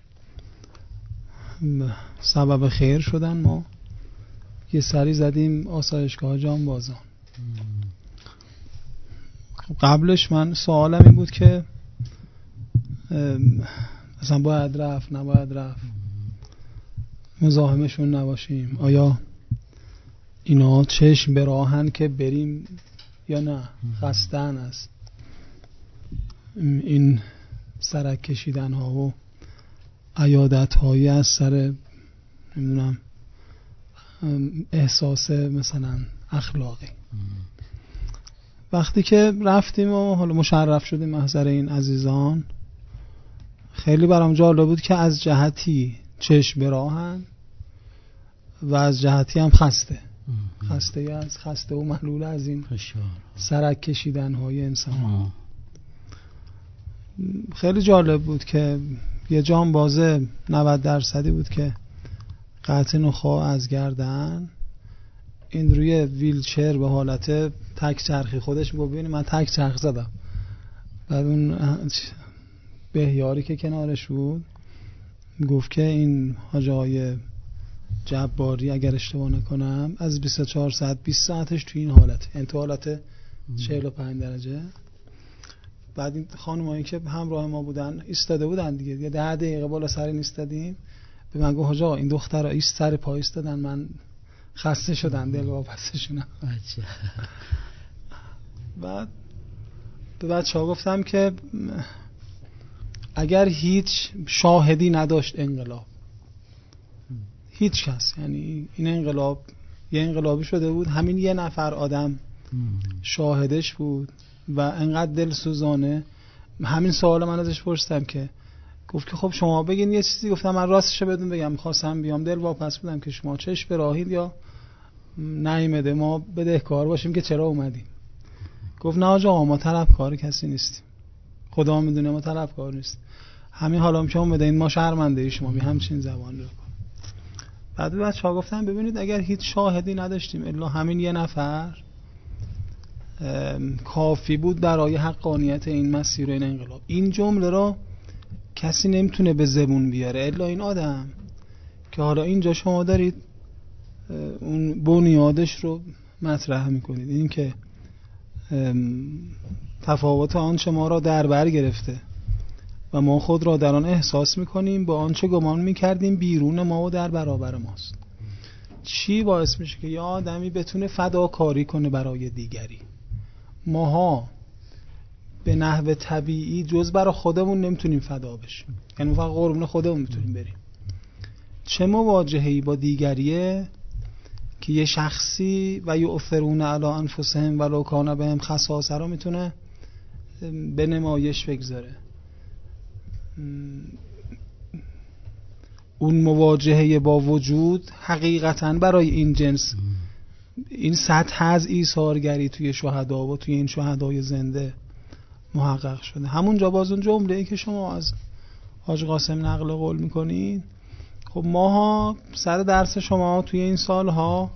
Speaker 2: سبب خیر شدن، ما یه سری زدیم آسایشگاه جانبازان. قبلش من سوالم این بود که مثلا باید رفت نباید رفت، مزاحمشون نباشیم، آیا اینا چشم به راهن که بریم یا نه خستن است این سرک کشیدن ها و عیادت هایی از سر نمیدونم احساس مثلا اخلاقی. وقتی که رفتیم و حالا مشرف شدیم محضر این عزیزان، خیلی برام جالب بود که از جهتی چشم به راهن و از جهتی هم خسته و ملول از این سرک کشیدن های انسان. خیلی جالب بود که یه جانبازه 90% بود که قطع نخاع از گردن، این روی ویلچر به حالت تک چرخی خودش میگه ببینید من تک چرخ زدم. بعد اون بهیاری که کنارش بود گفت که این حاج آقای جباری اگر اشتباه نکنم از 24 ساعت 20 ساعتش توی این حالت، یعنی تو حالت 45 درجه. بعد این خانمایی که همراه ما بودن ایستاده بودن دیگه، یه 10 دقیقه بالا سر این ایستادیم، به من گفت حاج آقا این دخترها ایست سر پا ایستادن، من خسته شدم دل واپسشونم. بعد به بچه‌ها گفتم که اگر هیچ شاهدی نداشت انقلاب، هیچ کس، یعنی این انقلاب یه انقلابی شده بود، همین یه نفر آدم شاهدش بود و انقدر دلسوزانه. همین سوال من ازش پرسیدم که گفت که خب شما بگین یه چیزی. گفتم من راستش بدون بگم می‌خواستم بیام دل واپس بدم که شما چش به راهید یا نیامده ما بدهکار باشیم که چرا اومدیم. گفت نه آقا ما طلبکار کسی نیستیم، خدا میدونه ما طلبکار نیستیم، همین حالا که اومده این ما شرمنده ای شما می همچین زبان رو کن. بعد بچه‌ها گفتن ببینید اگر هیچ شاهدی نداشتیم الا همین یه نفر کافی بود برای حقانیت این مسیر و این انقلاب. این جمله را کسی نمیتونه به زبون بیاره الا این آدم که حالا اینجا شما دارید اون بنیادش رو مطرح میکنید، این که تفاوت آنچه ما را در بر گرفته و ما خود را در آن احساس میکنیم با آنچه گمان میکردیم بیرون ما و در برابر ماست. چی باعث میشه که یه آدمی بتونه فداکاری کنه برای دیگری؟ ماها به نحو طبیعی جز برای خودمون نمیتونیم فدا بشیم، یعنی فقط قربون خودمون میتونیم بریم. چه مواجهه‌ای با دیگریه که یه شخصی و یؤثرون علی انفسهم ولو کان بهم خصاصه رو میتونه به نمایش بگذاره. اون مواجهه با وجود حقیقتاً برای این جنس این سطح از ایثارگری توی شهدا و توی این شهدای زنده محقق شده. همونجا باز اون جمله‌ای که شما از حاج قاسم نقل قول میکنید، خب ماها سر درس شما توی این سالها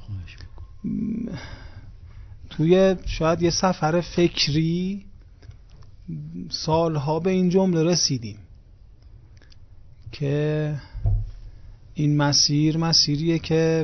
Speaker 2: توی شاید یه سفر فکری سالها به این جمله رسیدیم که این مسیریه که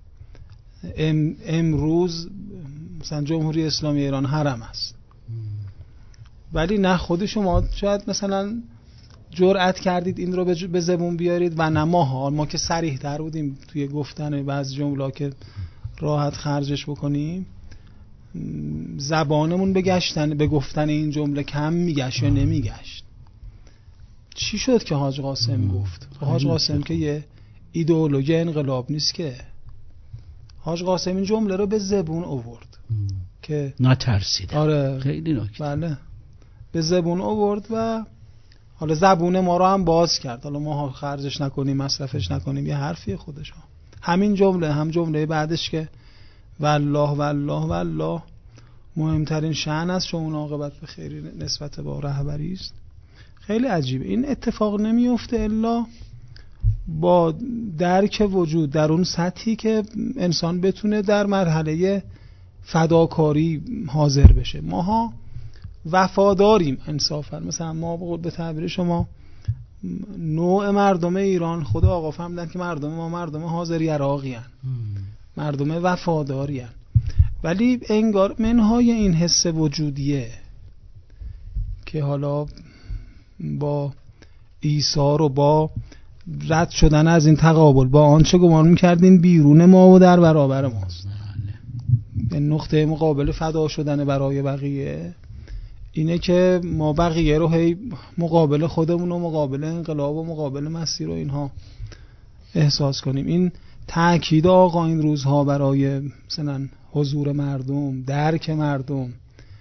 Speaker 2: امروز مثلا جمهوری اسلامی ایران حرم است، ولی نه خود شما شاید مثلا جرأت کردید این رو به زبون بیارید و نه ما که صریح تر بودیم توی گفتن بعضی جمله که راحت خرجش بکنیم، زبانمون به گفتن این جمله کم میگشت یا نمیگشت. چی شد که حاج قاسم گفت؟ حاج قاسم که یه ایدئولوژی انقلاب نیست که، حاج قاسم این جمله رو به زبون آورد که
Speaker 1: نترسید.
Speaker 2: آره
Speaker 1: خیلی نکته.
Speaker 2: بله به زبون آورد و حالا زبون ما رو هم باز کرد، حالا ما خرجش نکنیم مصرفش نکنیم یه حرفی خودش. همین جمله هم جمله بعدش که والله والله والله مهمترین شأن است چون عاقبت به خیری نسبت با رهبری است. خیلی عجیبه این اتفاق نمیفته الا با درک وجود در اون سطحی که انسان بتونه در مرحله فداکاری حاضر بشه. ماها وفاداریم انصافا، مثلا ما به تعبیر شما نوع مردم ایران خدا آقا فهمیدن که مردم ما مردم حاضری عراقی هن، مردم وفاداری هن، ولی انگار منهای این حس وجودیه که حالا با ایثار و با رد شدن از این تقابل با آنچه گمان می‌کردین بیرون ما و در برابر ماست، به نقطه مقابل فدا شدن برای بقیه اینه که ما بقیه رو هی مقابل خودمون و مقابل انقلاب و مقابل مسیر و اینها احساس کنیم. این تأکید آقا این روزها برای مثلا حضور مردم، درک مردم،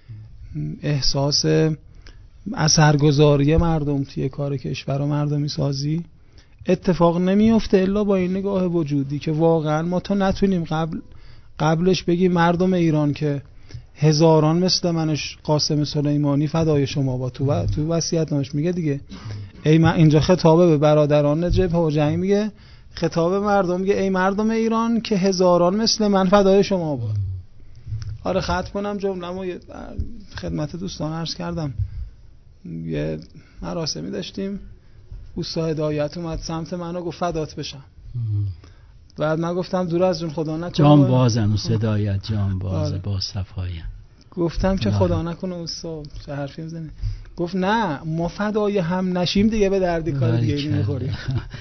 Speaker 2: احساس اثرگذاری مردم توی کار کشور و مردمی سازی اتفاق نمیفته الا با این نگاه وجودی که واقعا ما تا نتونیم قبلش بگیم مردم ایران که هزاران مثل منش قاسم سلیمانی فدای شما با تو وصیت‌نامش میگه دیگه، ای من اینجا خطابه به برادران جبهه و جنگ میگه، خطاب مردم میگه ای مردم ایران که هزاران مثل من فدای شما با. آره ختم کنم جمله‌مو خدمت دوستان عرض کردم. یه مراسمی داشتیم، اوستا هدایت اومد سمت من و گفت فدات بشم. بعد من گفتم دور از جون خدا نکنه
Speaker 1: جان بازن و هدایت جان بازه با صفایی.
Speaker 2: گفتم که خدا نکنه اوستا چه حرفی میزنه. گفت نه ما فدای هم نشیم دیگه به دردی کار دیگه نمیخوریم.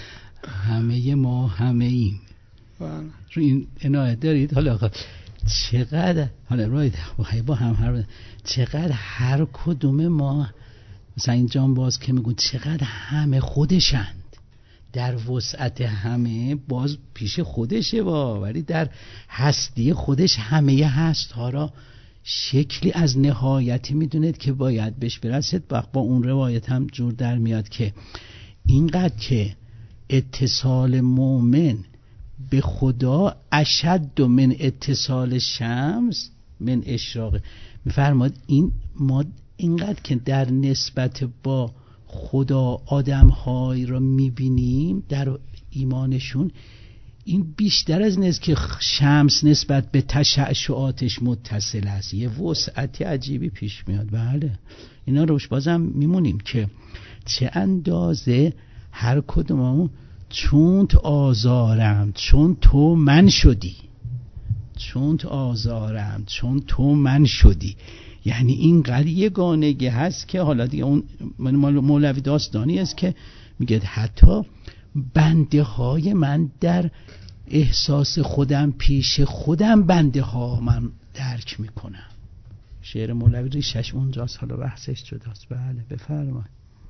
Speaker 1: همه ما همه ایم. رو این عنایت دارید. حالا چقدر حالا روید با هم چقدر هر کدوم ما مثلا این جان باز که میگون چقدر همه خودشند، در وسعت همه باز پیش خودشه ولی در هستی خودش همه هست ها را شکلی از نهایتی میدونید که باید بهش برسید. با اون روایت هم جور در میاد که اینقدر که اتصال مومن به خدا اشد من اتصال شمس من اشراق. میفرماد این ما اینقدر که در نسبت با خدا آدم‌های را میبینیم در ایمانشون، این بیشتر از نیست که شمس نسبت به تشعشعاتش متصل است. یه وسعتی عجیبی پیش میاد. بله اینا روش بازم میمونیم که چه اندازه هر کدوممون چون تو آزارم چون تو من شدی، چون تو آزارم چون تو من شدی. یعنی این قضیه یگانگی هست که حالا دیگه اون مولوی داستانی است که میگه حتی بنده های من در احساس خودم پیش خودم بنده ها من درک میکنم. شعر مولوی ریشش اونجاست، حالا بحثش جداست. بله بفرمایید.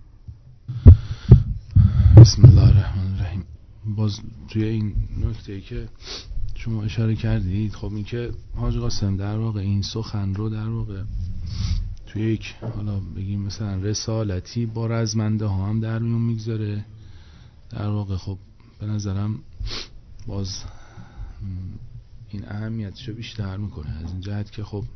Speaker 3: بسم الله الرحمن الرحیم. باز توی این نکته‌ای که شما اشاره کردید، خب این که حاج قاسم در واقع این سخن رو در واقع توی یک حالا بگیم مثلا رسالتی با رزمنده ها هم در میون میگذاره در واقع. خب به نظرم باز این اهمیتش رو بیشتر میکنه از این جهت که خب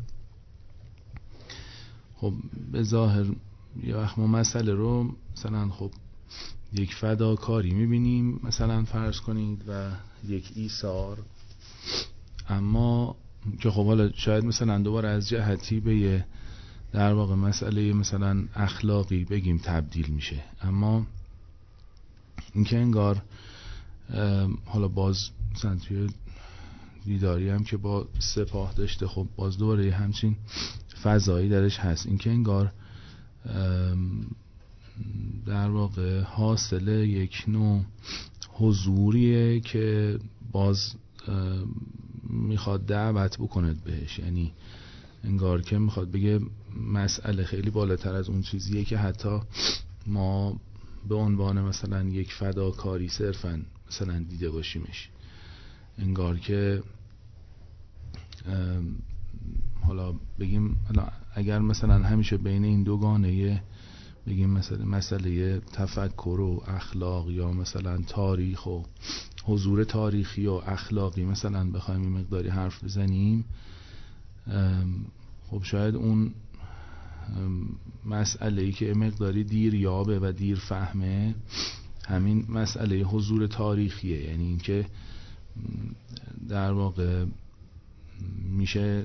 Speaker 3: به ظاهر یه وقت ما مسئله رو مثلا خب یک فداکاری میبینیم مثلا فرض کنید و یک ایثار، اما که خب حالا شاید مثلا دوباره از جهتی به یه در واقع مسئله مثلا اخلاقی بگیم تبدیل میشه. اما این که انگار حالا باز مثلا توی دیداری هم که با سپاه داشته، خب باز دوباره همچین فضایی درش هست. این که انگار در واقع حاصل یک نوع حضوریه که باز میخواد دعوت بکند بهش. یعنی انگار که میخواد بگه مسئله خیلی بالاتر از اون چیزیه که حتی ما به عنوان مثلا یک فداکاری صرفا مثلا دیده باشیمش. انگار که حالا بگیم حالا اگر مثلا همیشه بین این دوگانه بگیم مثلا مسئله تفکر و اخلاق یا مثلا تاریخ و حضور تاریخی و اخلاقی مثلا بخوایم این مقداری حرف بزنیم، خب شاید اون مسئله‌ای که مقداری دیر یابه و دیر فهمه همین مسئله حضور تاریخیه. یعنی اینکه در واقع میشه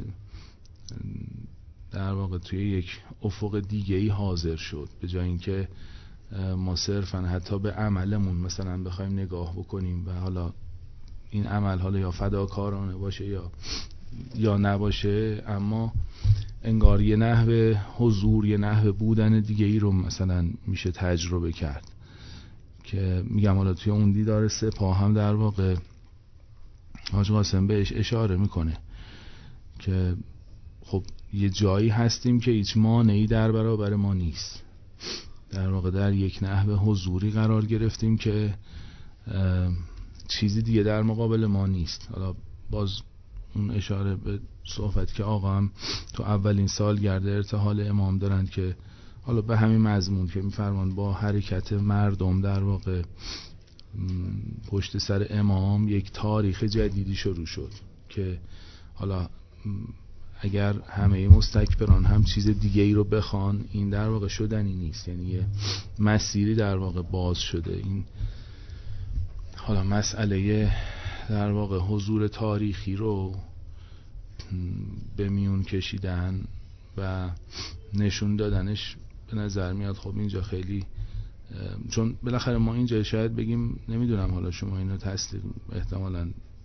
Speaker 3: در واقع توی یک افق دیگه‌ای حاضر شد، به جای اینکه ما صرفا حتی به عملمون مثلا بخوایم نگاه بکنیم و حالا این عمل حالا یا فداکارانه باشه یا نباشه، اما انگار یه نحوه حضور، یه نحوه بودن دیگه‌ای رو مثلا میشه تجربه کرد. که میگم حالا توی اون دیدار سپاه هم در واقع حاج قاسم بهش اشاره میکنه که خب یه جایی هستیم که هیچ مانعی در برابر ما نیست. در واقع در یک نحوه حضوری قرار گرفتیم که چیزی دیگه در مقابل ما نیست. حالا باز اون اشاره به صحبت که آقا هم تو اولین سالگرد ارتحال امام دارند که حالا به همین مضمون که میفرمان با حرکت مردم در واقع پشت سر امام یک تاریخ جدیدی شروع شد که حالا اگر همه مستکبران هم چیز دیگه ای رو بخوان این در واقع شدنی نیست، یعنی یه مسیری در واقع باز شده. این حالا مسئله در واقع حضور تاریخی رو به میون کشیدن و نشون دادنش به نظر میاد خب اینجا خیلی، چون بالاخره ما اینجا شاید بگیم نمیدونم، حالا شما اینو تصدیق احتمالاً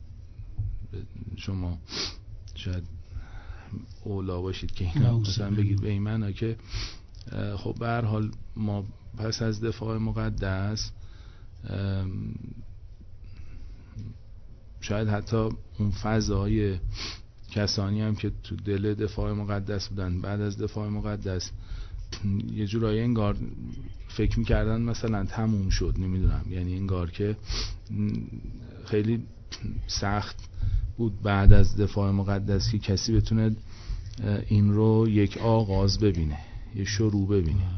Speaker 3: شما شاید اولا باشید که اینا مثلا بگید به این معنی که خب به هر حال ما پس از دفاع مقدس شاید حتی اون فضای کسانی هم که تو دل دفاع مقدس بودن بعد از دفاع مقدس یه جورایی انگار فکر میکردن مثلا تموم شد، نمیدونم، یعنی انگار که خیلی سخت بود بعد از دفاع مقدس که کسی بتونه این رو یک آغاز ببینه، یه شروع ببینه.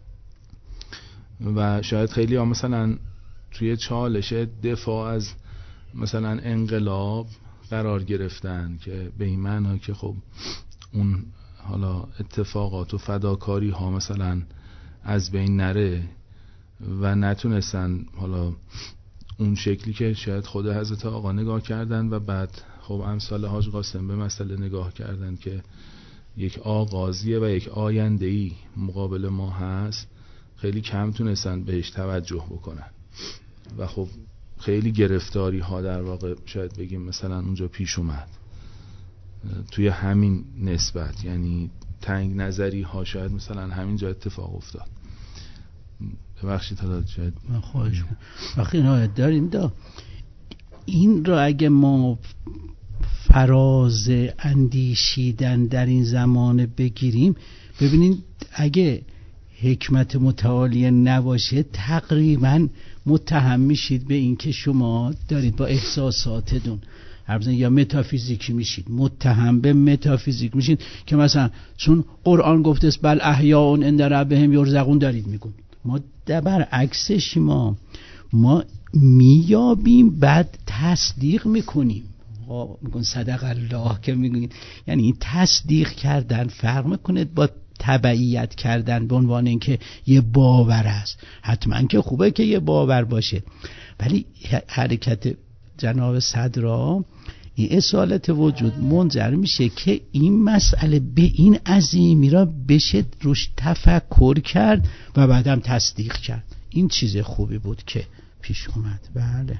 Speaker 3: و شاید خیلی ها مثلا توی چالش دفاع از مثلا انقلاب قرار گرفتن که به این معنی که خب اون حالا اتفاقات و فداکاری ها مثلا از بین نره و نتونستن حالا اون شکلی که شاید خود حضرت آقا نگاه کردن و بعد خب امثال حاج قاسم به مسئله نگاه کردن که یک آغازیه و یک آینده‌ای مقابل ما هست، خیلی کم تونستن بهش توجه بکنن و خب خیلی گرفتاری ها در واقع شاید بگیم مثلا اونجا پیش اومد توی همین نسبت، یعنی تنگ نظری ها شاید مثلا همینجا اتفاق افتاد. ببخشید حالا شاید
Speaker 1: خواهش وقتی نهایت داریم این رو اگه ما فراز اندیشیدن در این زمانه بگیریم، ببینید اگه حکمت متعالی نباشه تقریبا متهم میشید به این که شما دارید با احساساتتون یا متافیزیکی میشید، متهم به متافیزیک میشید که مثلا چون قرآن گفته است بل احیاء عند ربهم یرزقون دارید میگون. ما برعکسش ما میابیم بعد تصدیق میکنیم. میگن صدق الله که میگن، یعنی این تصدیق کردن فرق میکنه با تبعیت کردن به عنوان اینکه یه باور است. حتما که خوبه که یه باور باشه، ولی حرکت جناب صدرا این اصالت وجود منجر میشه که این مسئله به این عظیمی را بشه روش تفکر کرد و بعدم تصدیق کرد. این چیز خوبی بود که پیش اومد. بله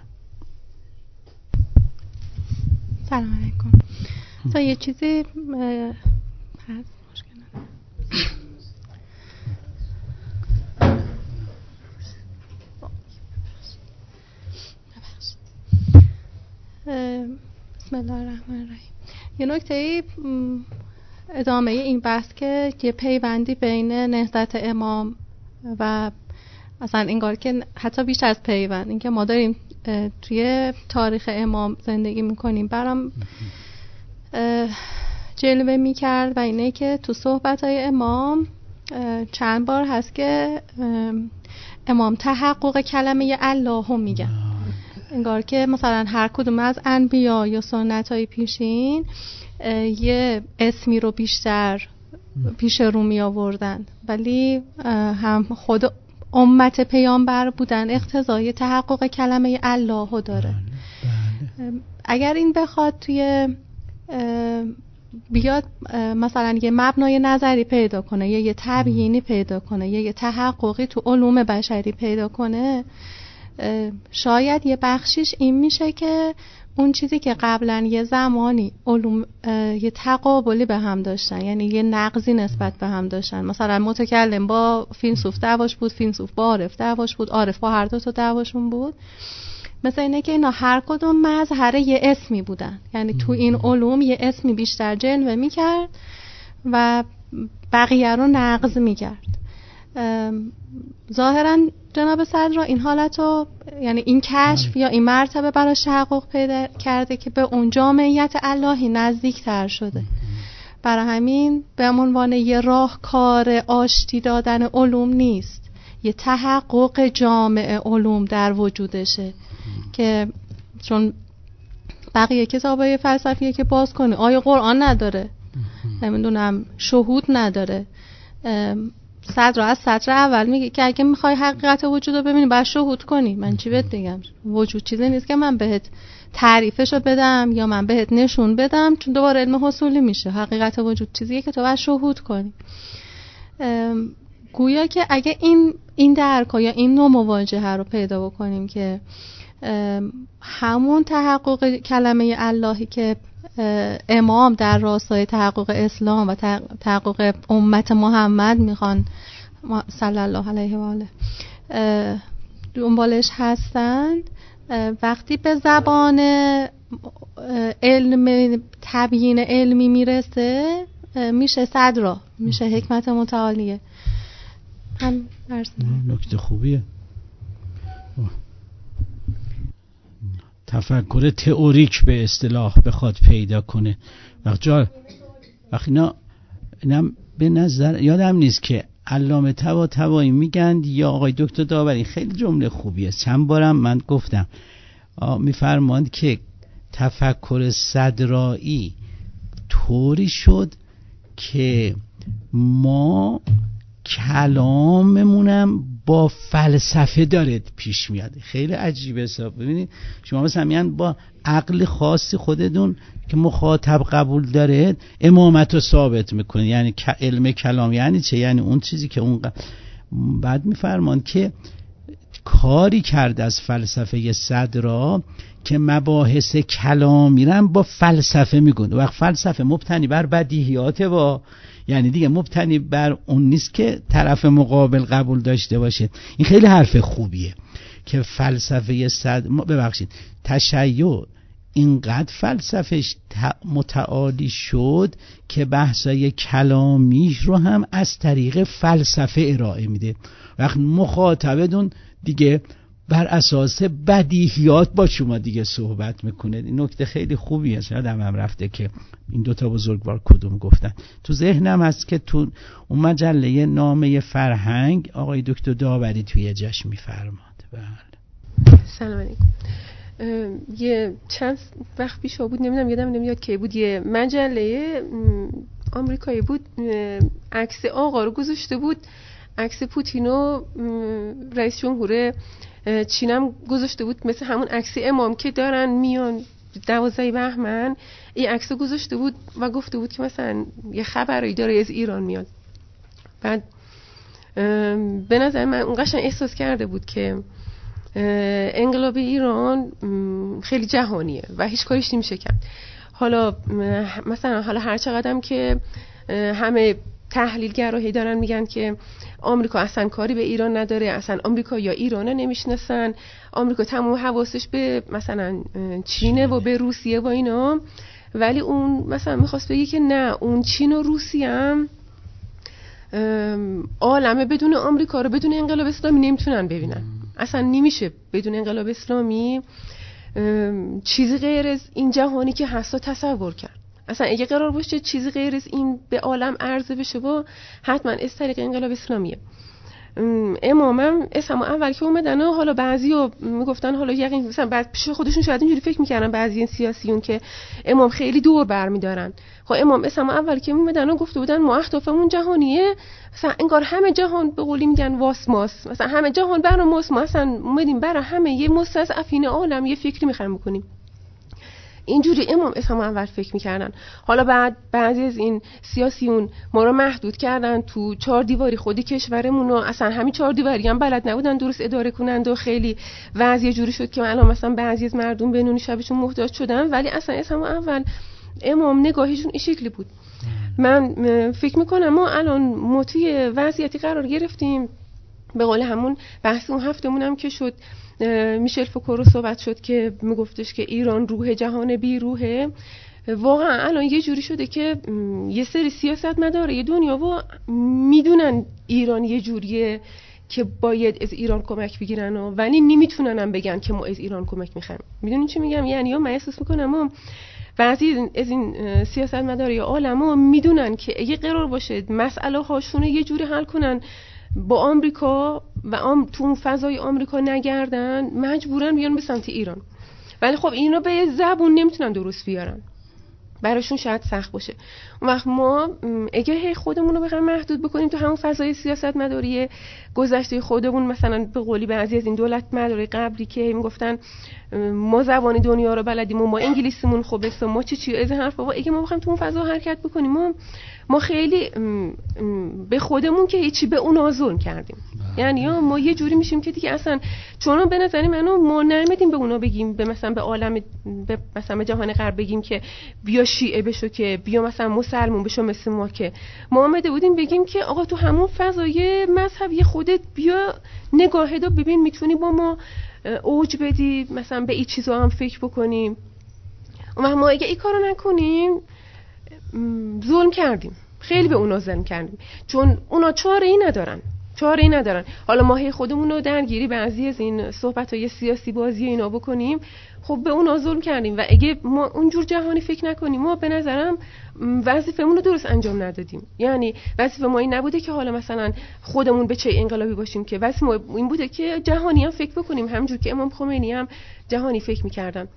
Speaker 4: سلام علیکم. تا یه چیزی هست مشکل بسم الله الرحمن الرحیم. یه نکته ادامه این بحث که یه پیوندی بین نهضت امام و اصلا انگار که حتی بیشتر از پیوند، این که ما داریم توی تاریخ امام زندگی میکنیم برام جلوه میکرد و اینه که تو صحبتهای امام چند بار هست که امام تحقق کلمه الله میگن، انگار که مثلا هر کدوم از انبیا یا سنت‌های پیشین یه اسمی رو بیشتر پیش رو می آوردن، ولی هم خود امت پیامبر بودن اقتضای تحقق کلمه الله رو داره. اگر این بخواد توی بیاد مثلا یه مبنای نظری پیدا کنه یا یه تبیینی پیدا کنه یا یه تحققی تو علوم بشری پیدا کنه، شاید یه بخشیش این میشه که اون چیزی که قبلا یه زمانی علوم یه تقابلی به هم داشتن، یعنی یه نقضی نسبت به هم داشتن، مثلا متکلم با فیلسوف دعواش بود، فیلسوف با عارف دعواش بود، عارف با هر دو تا دعواشون بود، مثل اینه که اینا هر کدوم مظهر یه اسمی بودن، یعنی تو این علوم یه اسمی بیشتر جلوه میکرد و بقیه رو نقض میکرد. ظاهرا جناب صدرا این حالتو، یعنی این کشف یا این مرتبه براش تحقق پیدا کرده که به اون جامعیت الهی نزدیکتر شده. برای همین به عنوان یه راهکار آشتی دادن علوم نیست، یه تحقق جامع علوم در وجودشه که چون بقیه کتابای فلسفیه که باز کنی آیا قرآن نداره، نمیدونم شهود نداره. صدر از سطر اول میگه که اگه میخوای حقیقت وجود رو ببینی باید شهود کنی. من چی بهت بگم؟ وجود چیزی نیست که من بهت تعریفشو بدم یا من بهت نشون بدم، چون دوباره علم حصولی میشه. حقیقت وجود چیزیه که تو باید شهود کنی. گویا که اگه این درک یا این نوع مواجهه رو پیدا بکنیم که همون تحقق کلمه الهی که امام در راستای تحقق اسلام و تحقق امت محمد میخوان صلی الله علیه و آله دنبالش هستند، وقتی به زبان علم تبیین علمی میرسه میشه صدرا، میشه حکمت متعالیه. هم
Speaker 1: نکته خوبیه. تفکر تئوریک به اصطلاح بخواد پیدا کنه. وقتی اینم به نظر یادم نیست که علامه طباطبایی میگن یا آقای دکتر داوری، خیلی جمله خوبیه، چند بارم من گفتم، میفرماند که تفکر صدرایی طوری شد که ما کلاممونم با فلسفه داره پیش میاد. خیلی عجیبه حساب. ببینید شما مثلا با عقل خاصی خودتون که مخاطب قبول داره امامت رو ثابت میکنه، یعنی علم کلام یعنی چه؟ یعنی اون چیزی که اون بعد میفرمان که کاری کرد از فلسفه صدرا که مباحث کلامی رو با فلسفه میگونه. وقت فلسفه مبتنی بر بدیهیاته، یعنی دیگه مبتنی بر اون نیست که طرف مقابل قبول داشته باشه. این خیلی حرف خوبیه که فلسفه تشیع اینقدر فلسفهش متعالی شد که بحثای کلامیش رو هم از طریق فلسفه ارائه میده. وقت مخاطبتون دیگه بر اساس بدیهیات با شما دیگه صحبت میکنه. این نکته خیلی خوبیه. یادم هم رفته که این دوتا بزرگوار کدوم گفتن. تو ذهنم هست که تو اون مجله نامه فرهنگ آقای دکتر داوری توی جشن میفرماد. بله.
Speaker 5: سلام علیکم. یه چند وقت پیش بود، نمیدونم یادم نمیاد که بود، یه مجله آمریکایی بود عکس آقا رو گذاشته بود، عکس پوتین و رئیس جمهور چینم گذاشته بود، مثل همون عکس امام که دارن میان 12 بهمن. این عکس گذاشته بود و گفته بود که مثلا یه خبری داره از ایران میاد. بعد به نظر من اون قشنگ احساس کرده بود که انقلاب ایران خیلی جهانیه و هیچ کاریش نمیشه کرد. حالا مثلا هر چقدرم که همه تحلیلگراهی دارن میگن که آمریکا اصلا کاری به ایران نداره، اصلا آمریکا یا ایران نمیشناسن، آمریکا تمام حواسش به مثلا چینه و به روسیه و اینا، ولی اون مثلا میخواست بگه که نه، اون چین و روسیه هم عالمه بدون آمریکا رو بدون انقلاب اسلامی نمیتونن ببینن. اصلا نمیشه بدون انقلاب اسلامی چیزی غیر از این جهانی که هستا تصور کرد. اصلا اگه قرار باشه چیزی غیر از این به عالم عرضه بشه با حتما از طریق انقلاب اسلامیه. امامم اسمو اول که اومدن حالا بعضیا میگفتن حالا یقین مثلا بعد پیش خودشون شاید اینجوری فکر میکردن بعضی این سیاسیون که امام خیلی دور برمیدارن. خب امام اسمو اول که اومدن گفته بودن ما اهدافمون جهانیه، مثلا انگار همه جهان به قولی میگن واسماس، مثلا همه جهان برای ماست، ما اصلا اومدیم برای همه یه مستضعفین عالم یه فکری میخوایم بکنیم. اینجوری امام اسمو اول فکر میکردن. حالا بعد بعضی از این سیاسیون ما رو محدود کردن تو 4 دیواری خودی کشورمون، و اصلا همین 4 دیواری هم بلد نبودن درست اداره کنند و خیلی وضعیت جوری شد که الان مثلا بعضی از مردم به نون شبشون محتاج شدن، ولی اصلا اسمو اول امام نگاهیشون این شکلی بود. من فکر میکنم ما الان موتی وضعیتی قرار گرفتیم، به قول همون بحث اون هفتمون هم که شد میشل فوکو رو صحبت شد که میگفتش که ایران روح جهان بی روحه. واقعا الان یه جوری شده که یه سری سیاستمدار یه دنیا و میدونن ایران یه جوریه که باید از ایران کمک بگیرن ولی نمیتونن هم بگن که ما از ایران کمک میخوایم. میدونین چی میگم؟ یعنی من احساس میکنم بعضی از این سیاستمدارای عالم‌ها میدونن که اگه قرار باشه مسئله هاشون یه جوری حل کنن با آمریکا و تو اون فضای آمریکا نگردن، مجبورن بیان به سمت ایران. ولی خب اینا به زبون نمیتونن درست بیارن، براشون شاید سخت باشه. اون وقت ما اگه خودمون رو بخوایم محدود بکنیم تو همون فضای سیاستمداری گذشته خودمون، مثلا به قولی بعضی از این دولت مداری قبلی که میگفتن ما زبان دنیا رو بلدیم و ما انگلیسیمون خوبه، ما چی از این حرفا، اگه ما بخوایم تو اون فضا حرکت بکنیم ما خیلی به خودمون که هیچی به اون ظلم کردیم. یعنی ما یه جوری میشیم که دیگه اصلا، چون به نظر منو ما نمیدیم به اونا بگیم، به مثلا به عالم، به مثلا به جهان غرب بگیم که بیا شیعه بشو، که بیا مثلا مسلمون بشو مثل ما، که ما آمده بودیم بگیم که آقا تو همون فضای مذهبی خودت بیا نگاهت رو ببین، میتونی با ما اوج بدی، مثلا به این چیزا هم فکر بکنیم. و ما اگه این کارو نکنیم ظلم کردیم، خیلی به اونا ظلم کردیم، چون اونا چاره ای ندارن. حالا ما هی خودمون رو درگیری بعضی از این صحبت‌های سیاسی بازی اینا بکنیم، خب به اونا ظلم کردیم. و اگه ما اونجور جهانی فکر نکنیم، ما به نظرم وظیفمون رو درست انجام ندادیم. یعنی وظیفه ما این نبوده که حالا مثلا خودمون به چه انقلابی باشیم، که وظیفه ما این بوده که جهانی هم فکر بکنیم، همونجور که امام خمینی هم جهانی فکر می‌کردن.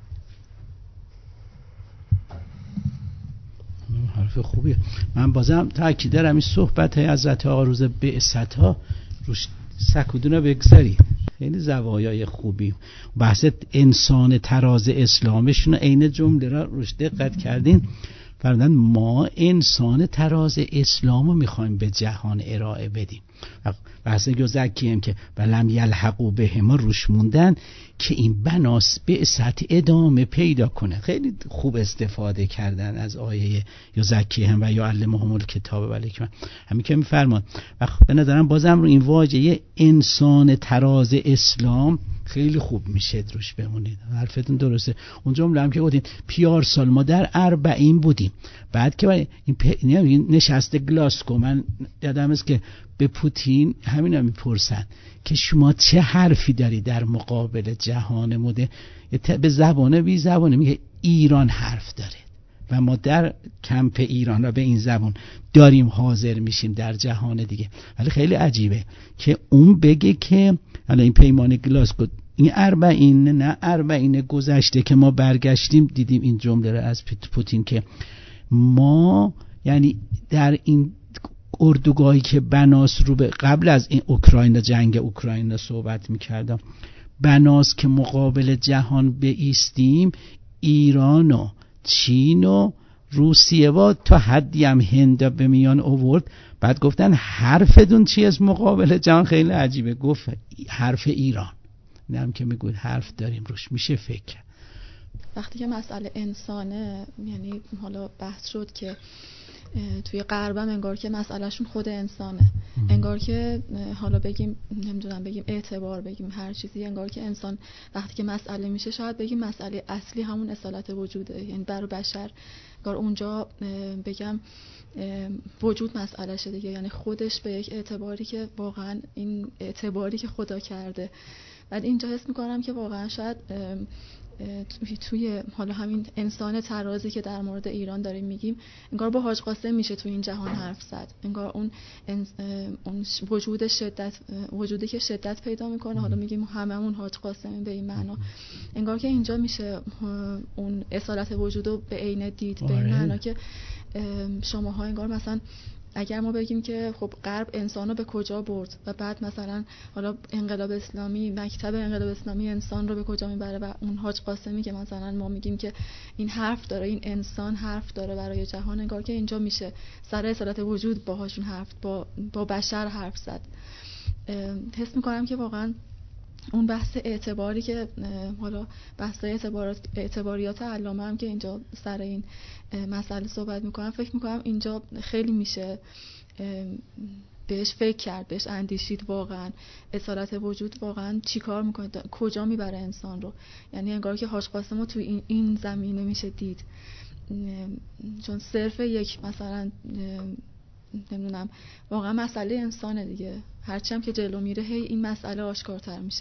Speaker 1: حرف خوبیه. من بازم تاکید دارم این صحبت های حضرت آقا روز بعثت ها روش سکودونا بگذاری، خیلی زوایای خوبی. بحث انسان تراز اسلامشون عین جمله را روش دقت کردین، فرمودن ما انسان تراز اسلام رو میخوایم به جهان ارائه بدیم. بحث گذکی هم که ولم یلحقوا به ما روش موندن که این بناس بعثت ادامه پیدا کنه. خیلی خوب استفاده کردن از آیه یزکی هم و یعلمهم الکتاب و الحکمه، همین که میفرمان. و به نظرم بازم رو این واژه انسان تراز اسلام خیلی خوب میشه روش بمونید. حرفتون درسته. اون جمله هم که گفتین پیار سال ما در 40 بودیم، بعد که این نشسته گلاسکو، من یادم است که به پوتین همینا میپرسن که شما چه حرفی داری در مقابل جهان مده، به زبانه بی زبانه میگه ایران حرف داره و ما در کمپ ایران را به این زبان داریم حاضر میشیم در جهان دیگه. ولی خیلی عجیبه که اون بگه که حالا این پیمان گلاسکو، این 40 گذشته که ما برگشتیم دیدیم این جمله را از پوتین که ما، یعنی در این اردوگاهی که بناس رو به قبل از این اوکراین، جنگ اوکراین صحبت میکردم، بناس که مقابل جهان بایستیم، ایران و چین و روسیه و تا حدی هم هند به میان آورد. بعد گفتن حرفتون چی از مقابل جهان؟ خیلی عجیبه. گفت حرف ایران. نم که میگوید حرف داریم روش میشه فکر.
Speaker 6: وقتی که مسئله انسانه، یعنی حالا بحث شد که توی غربم انگار که مسئلهشون خود انسانه، انگار که حالا بگیم نمیدونم بگیم اعتبار، بگیم هر چیزی، انگار که انسان وقتی که مسئله میشه شاید بگیم مسئله اصلی همون اصالت وجوده، یعنی برای بشر انگار اونجا بگم وجود مسئله شده دیگه، یعنی خودش به یک اعتباری که واقعا این اعتباری که خدا کرده. بعد اینجا حس میکنم که واقعا شاید توی حالا همین انسان ترازی که در مورد ایران داریم میگیم، انگار با حاج قاسم میشه تو این جهان حرف زد. انگار اون وجودی که شدت پیدا میکنه، حالا میگیم هممون حاج قاسمیم به این معنا، انگار که اینجا میشه اون اصالت وجودو به عین دید، به این معنا که شماها انگار مثلا اگر ما بگیم که خب غرب انسانو به کجا برد و بعد مثلا حالا انقلاب اسلامی، مکتب انقلاب اسلامی انسان رو به کجا میبره، و اون حاج قاسمی که مثلا ما میگیم که این حرف داره، این انسان حرف داره برای جهان، انگار که اینجا میشه سر اصالت وجود باهاشون حرف با بشر حرف زد. حس میکنم که واقعا اون بحث اعتباری که حالا بحث اعتباریات علامه هم که اینجا سر این مسئله صحبت میکنم، فکر میکنم اینجا خیلی میشه بهش فکر کرد، بهش اندیشید. واقعا اصالت وجود واقعا چی کار میکنه، کجا میبره انسان رو، یعنی انگار که حاج قاسم رو توی این زمینه میشه دید، چون صرف یک مثلا نمیدونم واقعا مسئله انسانه دیگه، هرچی هم که جلو میره هی این مسئله آشکارتر میشه.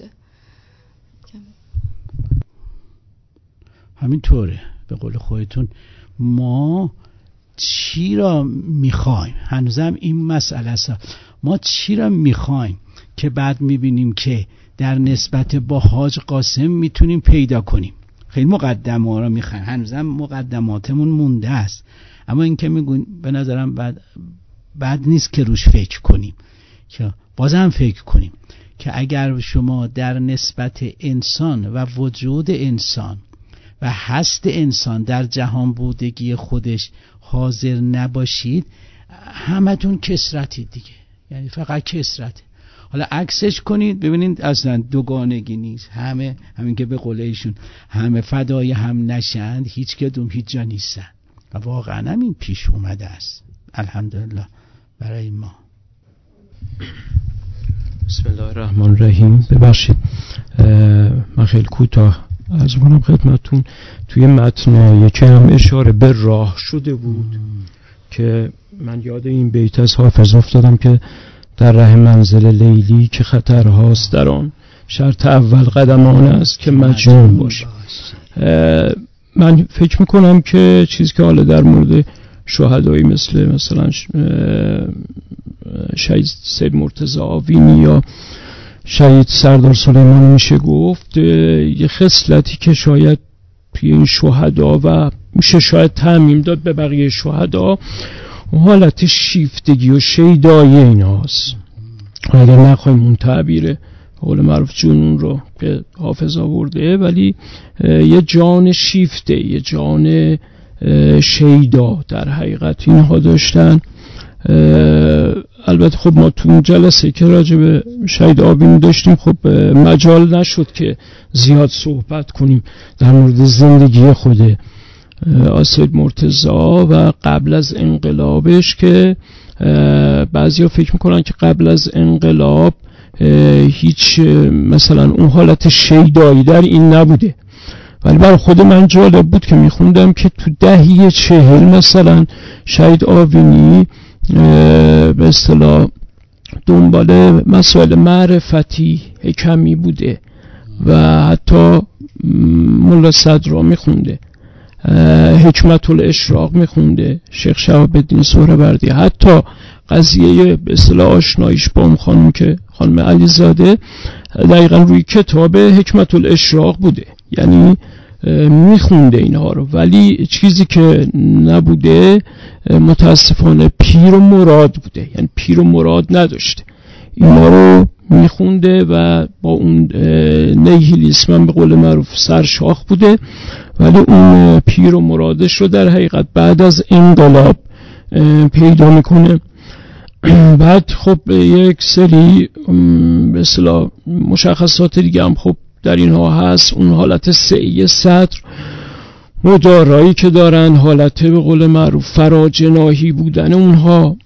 Speaker 1: همینطوره به قول خودتون. ما چی را میخوایم؟ هنوزم این مسئله است. ما چی را میخوایم که بعد میبینیم که در نسبت با حاج قاسم میتونیم پیدا کنیم؟ خیلی مقدمه را میخوایم، هنوزم مقدماتمون مونده است، اما این که میگون به نظرم بعد نیست که روش فکر کنیم، که بازم فکر کنیم که اگر شما در نسبت انسان و وجود انسان و هست انسان در جهان بودگی خودش حاضر نباشید، همتون کسرتید دیگه، یعنی فقط کسرته. حالا عکسش کنید ببینید اصلا دوگانگی نیست، همین که به قول ایشون همه فدای هم نشند، هیچ کدوم هیچ جا نیستن و واقعا همین پیش اومده است الحمدلله برای ما.
Speaker 7: بسم الله الرحمن الرحیم. ببخشید من خیلی کوتاه از کنم خدمتون. توی متن یکی هم اشاره به راه شده بود که من یاد این بیت از حافظ افتادم که در ره منزل لیلی که خطرهاست در آن، شرط اول قدم آن است که مجنون باشه. من فکر میکنم که چیزی که حالا در مورد شهدایی مثلا شهید سید مرتضی آوینی یا شهید سردار سلیمانی میشه گفت، یه خصلتی که شاید توی این شهدا و میشه شاید تعمیم داد به بقیه شهدا، حالت شیفتگی و شیدایی ایناست. اگر نخواهیم اون تعبیر قول معروف جنون رو که حافظ آورده، ولی یه جان شیفته، یه جان شیدا در حقیقت اینها داشتن. البته خب ما تو جلسه که راجع به شهید آوینی داشتیم خب مجال نشد که زیاد صحبت کنیم در مورد زندگی خود سید مرتضی و قبل از انقلابش، که بعضیا فکر میکنن که قبل از انقلاب هیچ مثلا اون حالت شیدایی در این نبوده، ولی برای خود من جالب بود که میخوندم که تو دهه 40 مثلا شهید آوینی به اصطلاح دنبال مسائل معرفتی حکمی بوده و حتی ملا صدرا میخونده، حکمت الاشراق میخونده، شیخ شهاب الدین سهروردی، حتی قضیه به اصطلاح آشناییش با اون خانم که خانم علیزاده دقیقا روی کتاب حکمت الاشراق بوده، یعنی میخونده اینها رو. ولی چیزی که نبوده متاسفانه پیر و مراد بوده، یعنی پیر و مراد نداشته، اینا رو میخونده و با اون نیهیلیسم هم به قول معروف سرشاخ بوده، ولی اون پیر و مرادش رو در حقیقت بعد از انقلاب پیدا میکنه. بعد خب یک سری به اصطلاح مشخصات دیگه هم خب در اینها هست، اون حالت سعی صدر، مدارایی که دارن، حالت به قول معروف فراجناحی بودن اونها.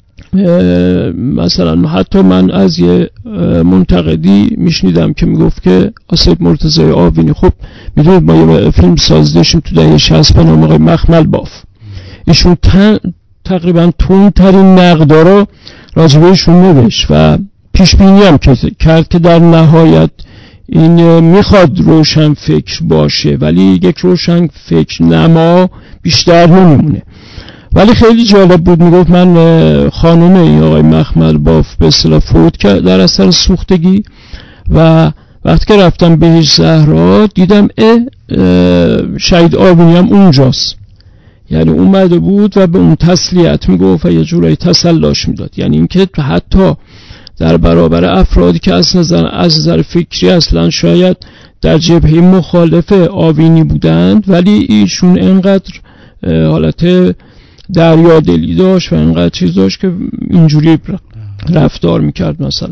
Speaker 7: مثلا حتی من از یه منتقدی میشنیدم که میگفت که سید مرتضی آوینی، خب میدونید ما یه فیلم ساز داشتیم تو دهه 60 به نام آقای مخمل باف، ایشون تقریبا تندترین نقدارا راجع بهشون نوشت و پیش بینی هم کرد که در نهایت این میخواد روشن فکر باشه ولی یک روشن فکر نما بیشتر نمیمونه. ولی خیلی جالب بود، میگفت من خانم این آقای مخمل باف به اصطلاح فوت کرد در اثر سوختگی و وقتی که رفتم بهش زهرا دیدم شهید آوینی هم اونجاست، یعنی اومده بود و به اون تسلیت میگفت و یه جورایی تسلاش میداد، یعنی اینکه حتی در برابر افرادی که از نظر فکری اصلا شاید در جبهه مخالف آوینی بودند، ولی ایشون انقدر حالت دریادلی داشت و انقدر چیز داشت که اینجوری رفتار میکرد. مثلا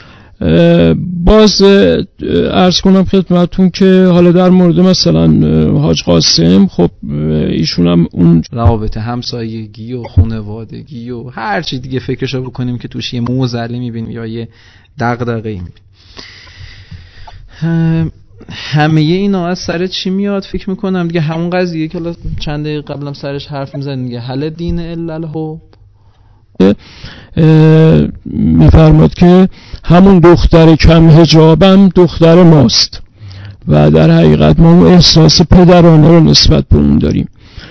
Speaker 7: باز عرض کنم خدمتون که حالا در مورد مثلا حاج قاسم، خب ایشون هم اون
Speaker 8: روابط همسایگی و خانوادگی و هر چی دیگه فکرشو بکنیم که توش یه موزلی میبینیم یا یه دغدغه‌ای میبینیم. همه اینا از سر چی میاد فکر میکنم دیگه؟ همون قضیه که چند دقیقه قبلم سرش حرف میزنیم دیگه، حل دین الا الحب.
Speaker 7: میفرماد که همون دختر کم حجابم دختر ماست و در حقیقت ما احساس پدرانه رو نسبت به اون داریم.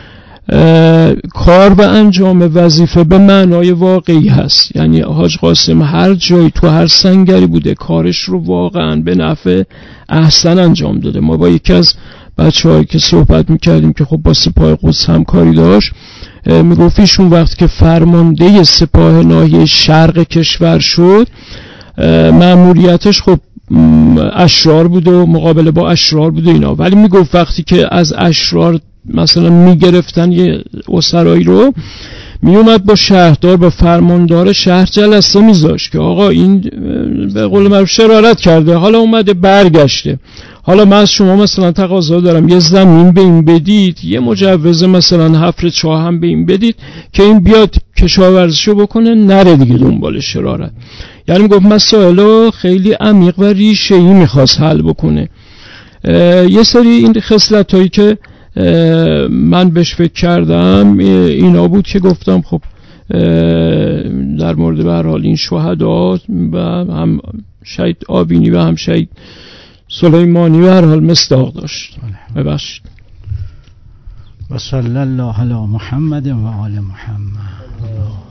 Speaker 7: کار و انجام وظیفه به معنای واقعی هست، یعنی حاج قاسم هر جایی تو هر سنگری بوده کارش رو واقعا به نفع احسن انجام داده. ما با یکی از بچه‌هایی که صحبت میکردیم که خب با سپاه قدس همکاری داشت، میگفت ایشون وقتی که فرمانده سپاه ناحیه شرق کشور شد، مأموریتش خب اشرار بود و مقابله با اشرار بود و اینا، ولی میگفت وقتی که از اشرار مثلا میگرفتن یه اسرایی رو، میومد با شهردار با فرماندار شهر جلسه میذاشت که آقا این به قول معروف شرارت کرده، حالا اومده برگشته، حالا من از شما مثلا تقاضا دارم یه زمین به این بدید، یه مجوز مثلا حفر چاه هم به این بدید که این بیاد کشاورزیشو بکنه، نره دیگه دنبال شرارت. یعنی میگفت مسائل خیلی عمیق و ریشه‌ای میخواست حل بکنه. یه سری این خصلتایی که من بهش فکر کردم اینا بود که گفتم خب در مورد به هر حال این شهدا و هم شهید آبینی و هم شهید سلیمانی به هر حال مصداق داشت. ببخشید.
Speaker 1: و صلی الله علی محمد و آل محمد.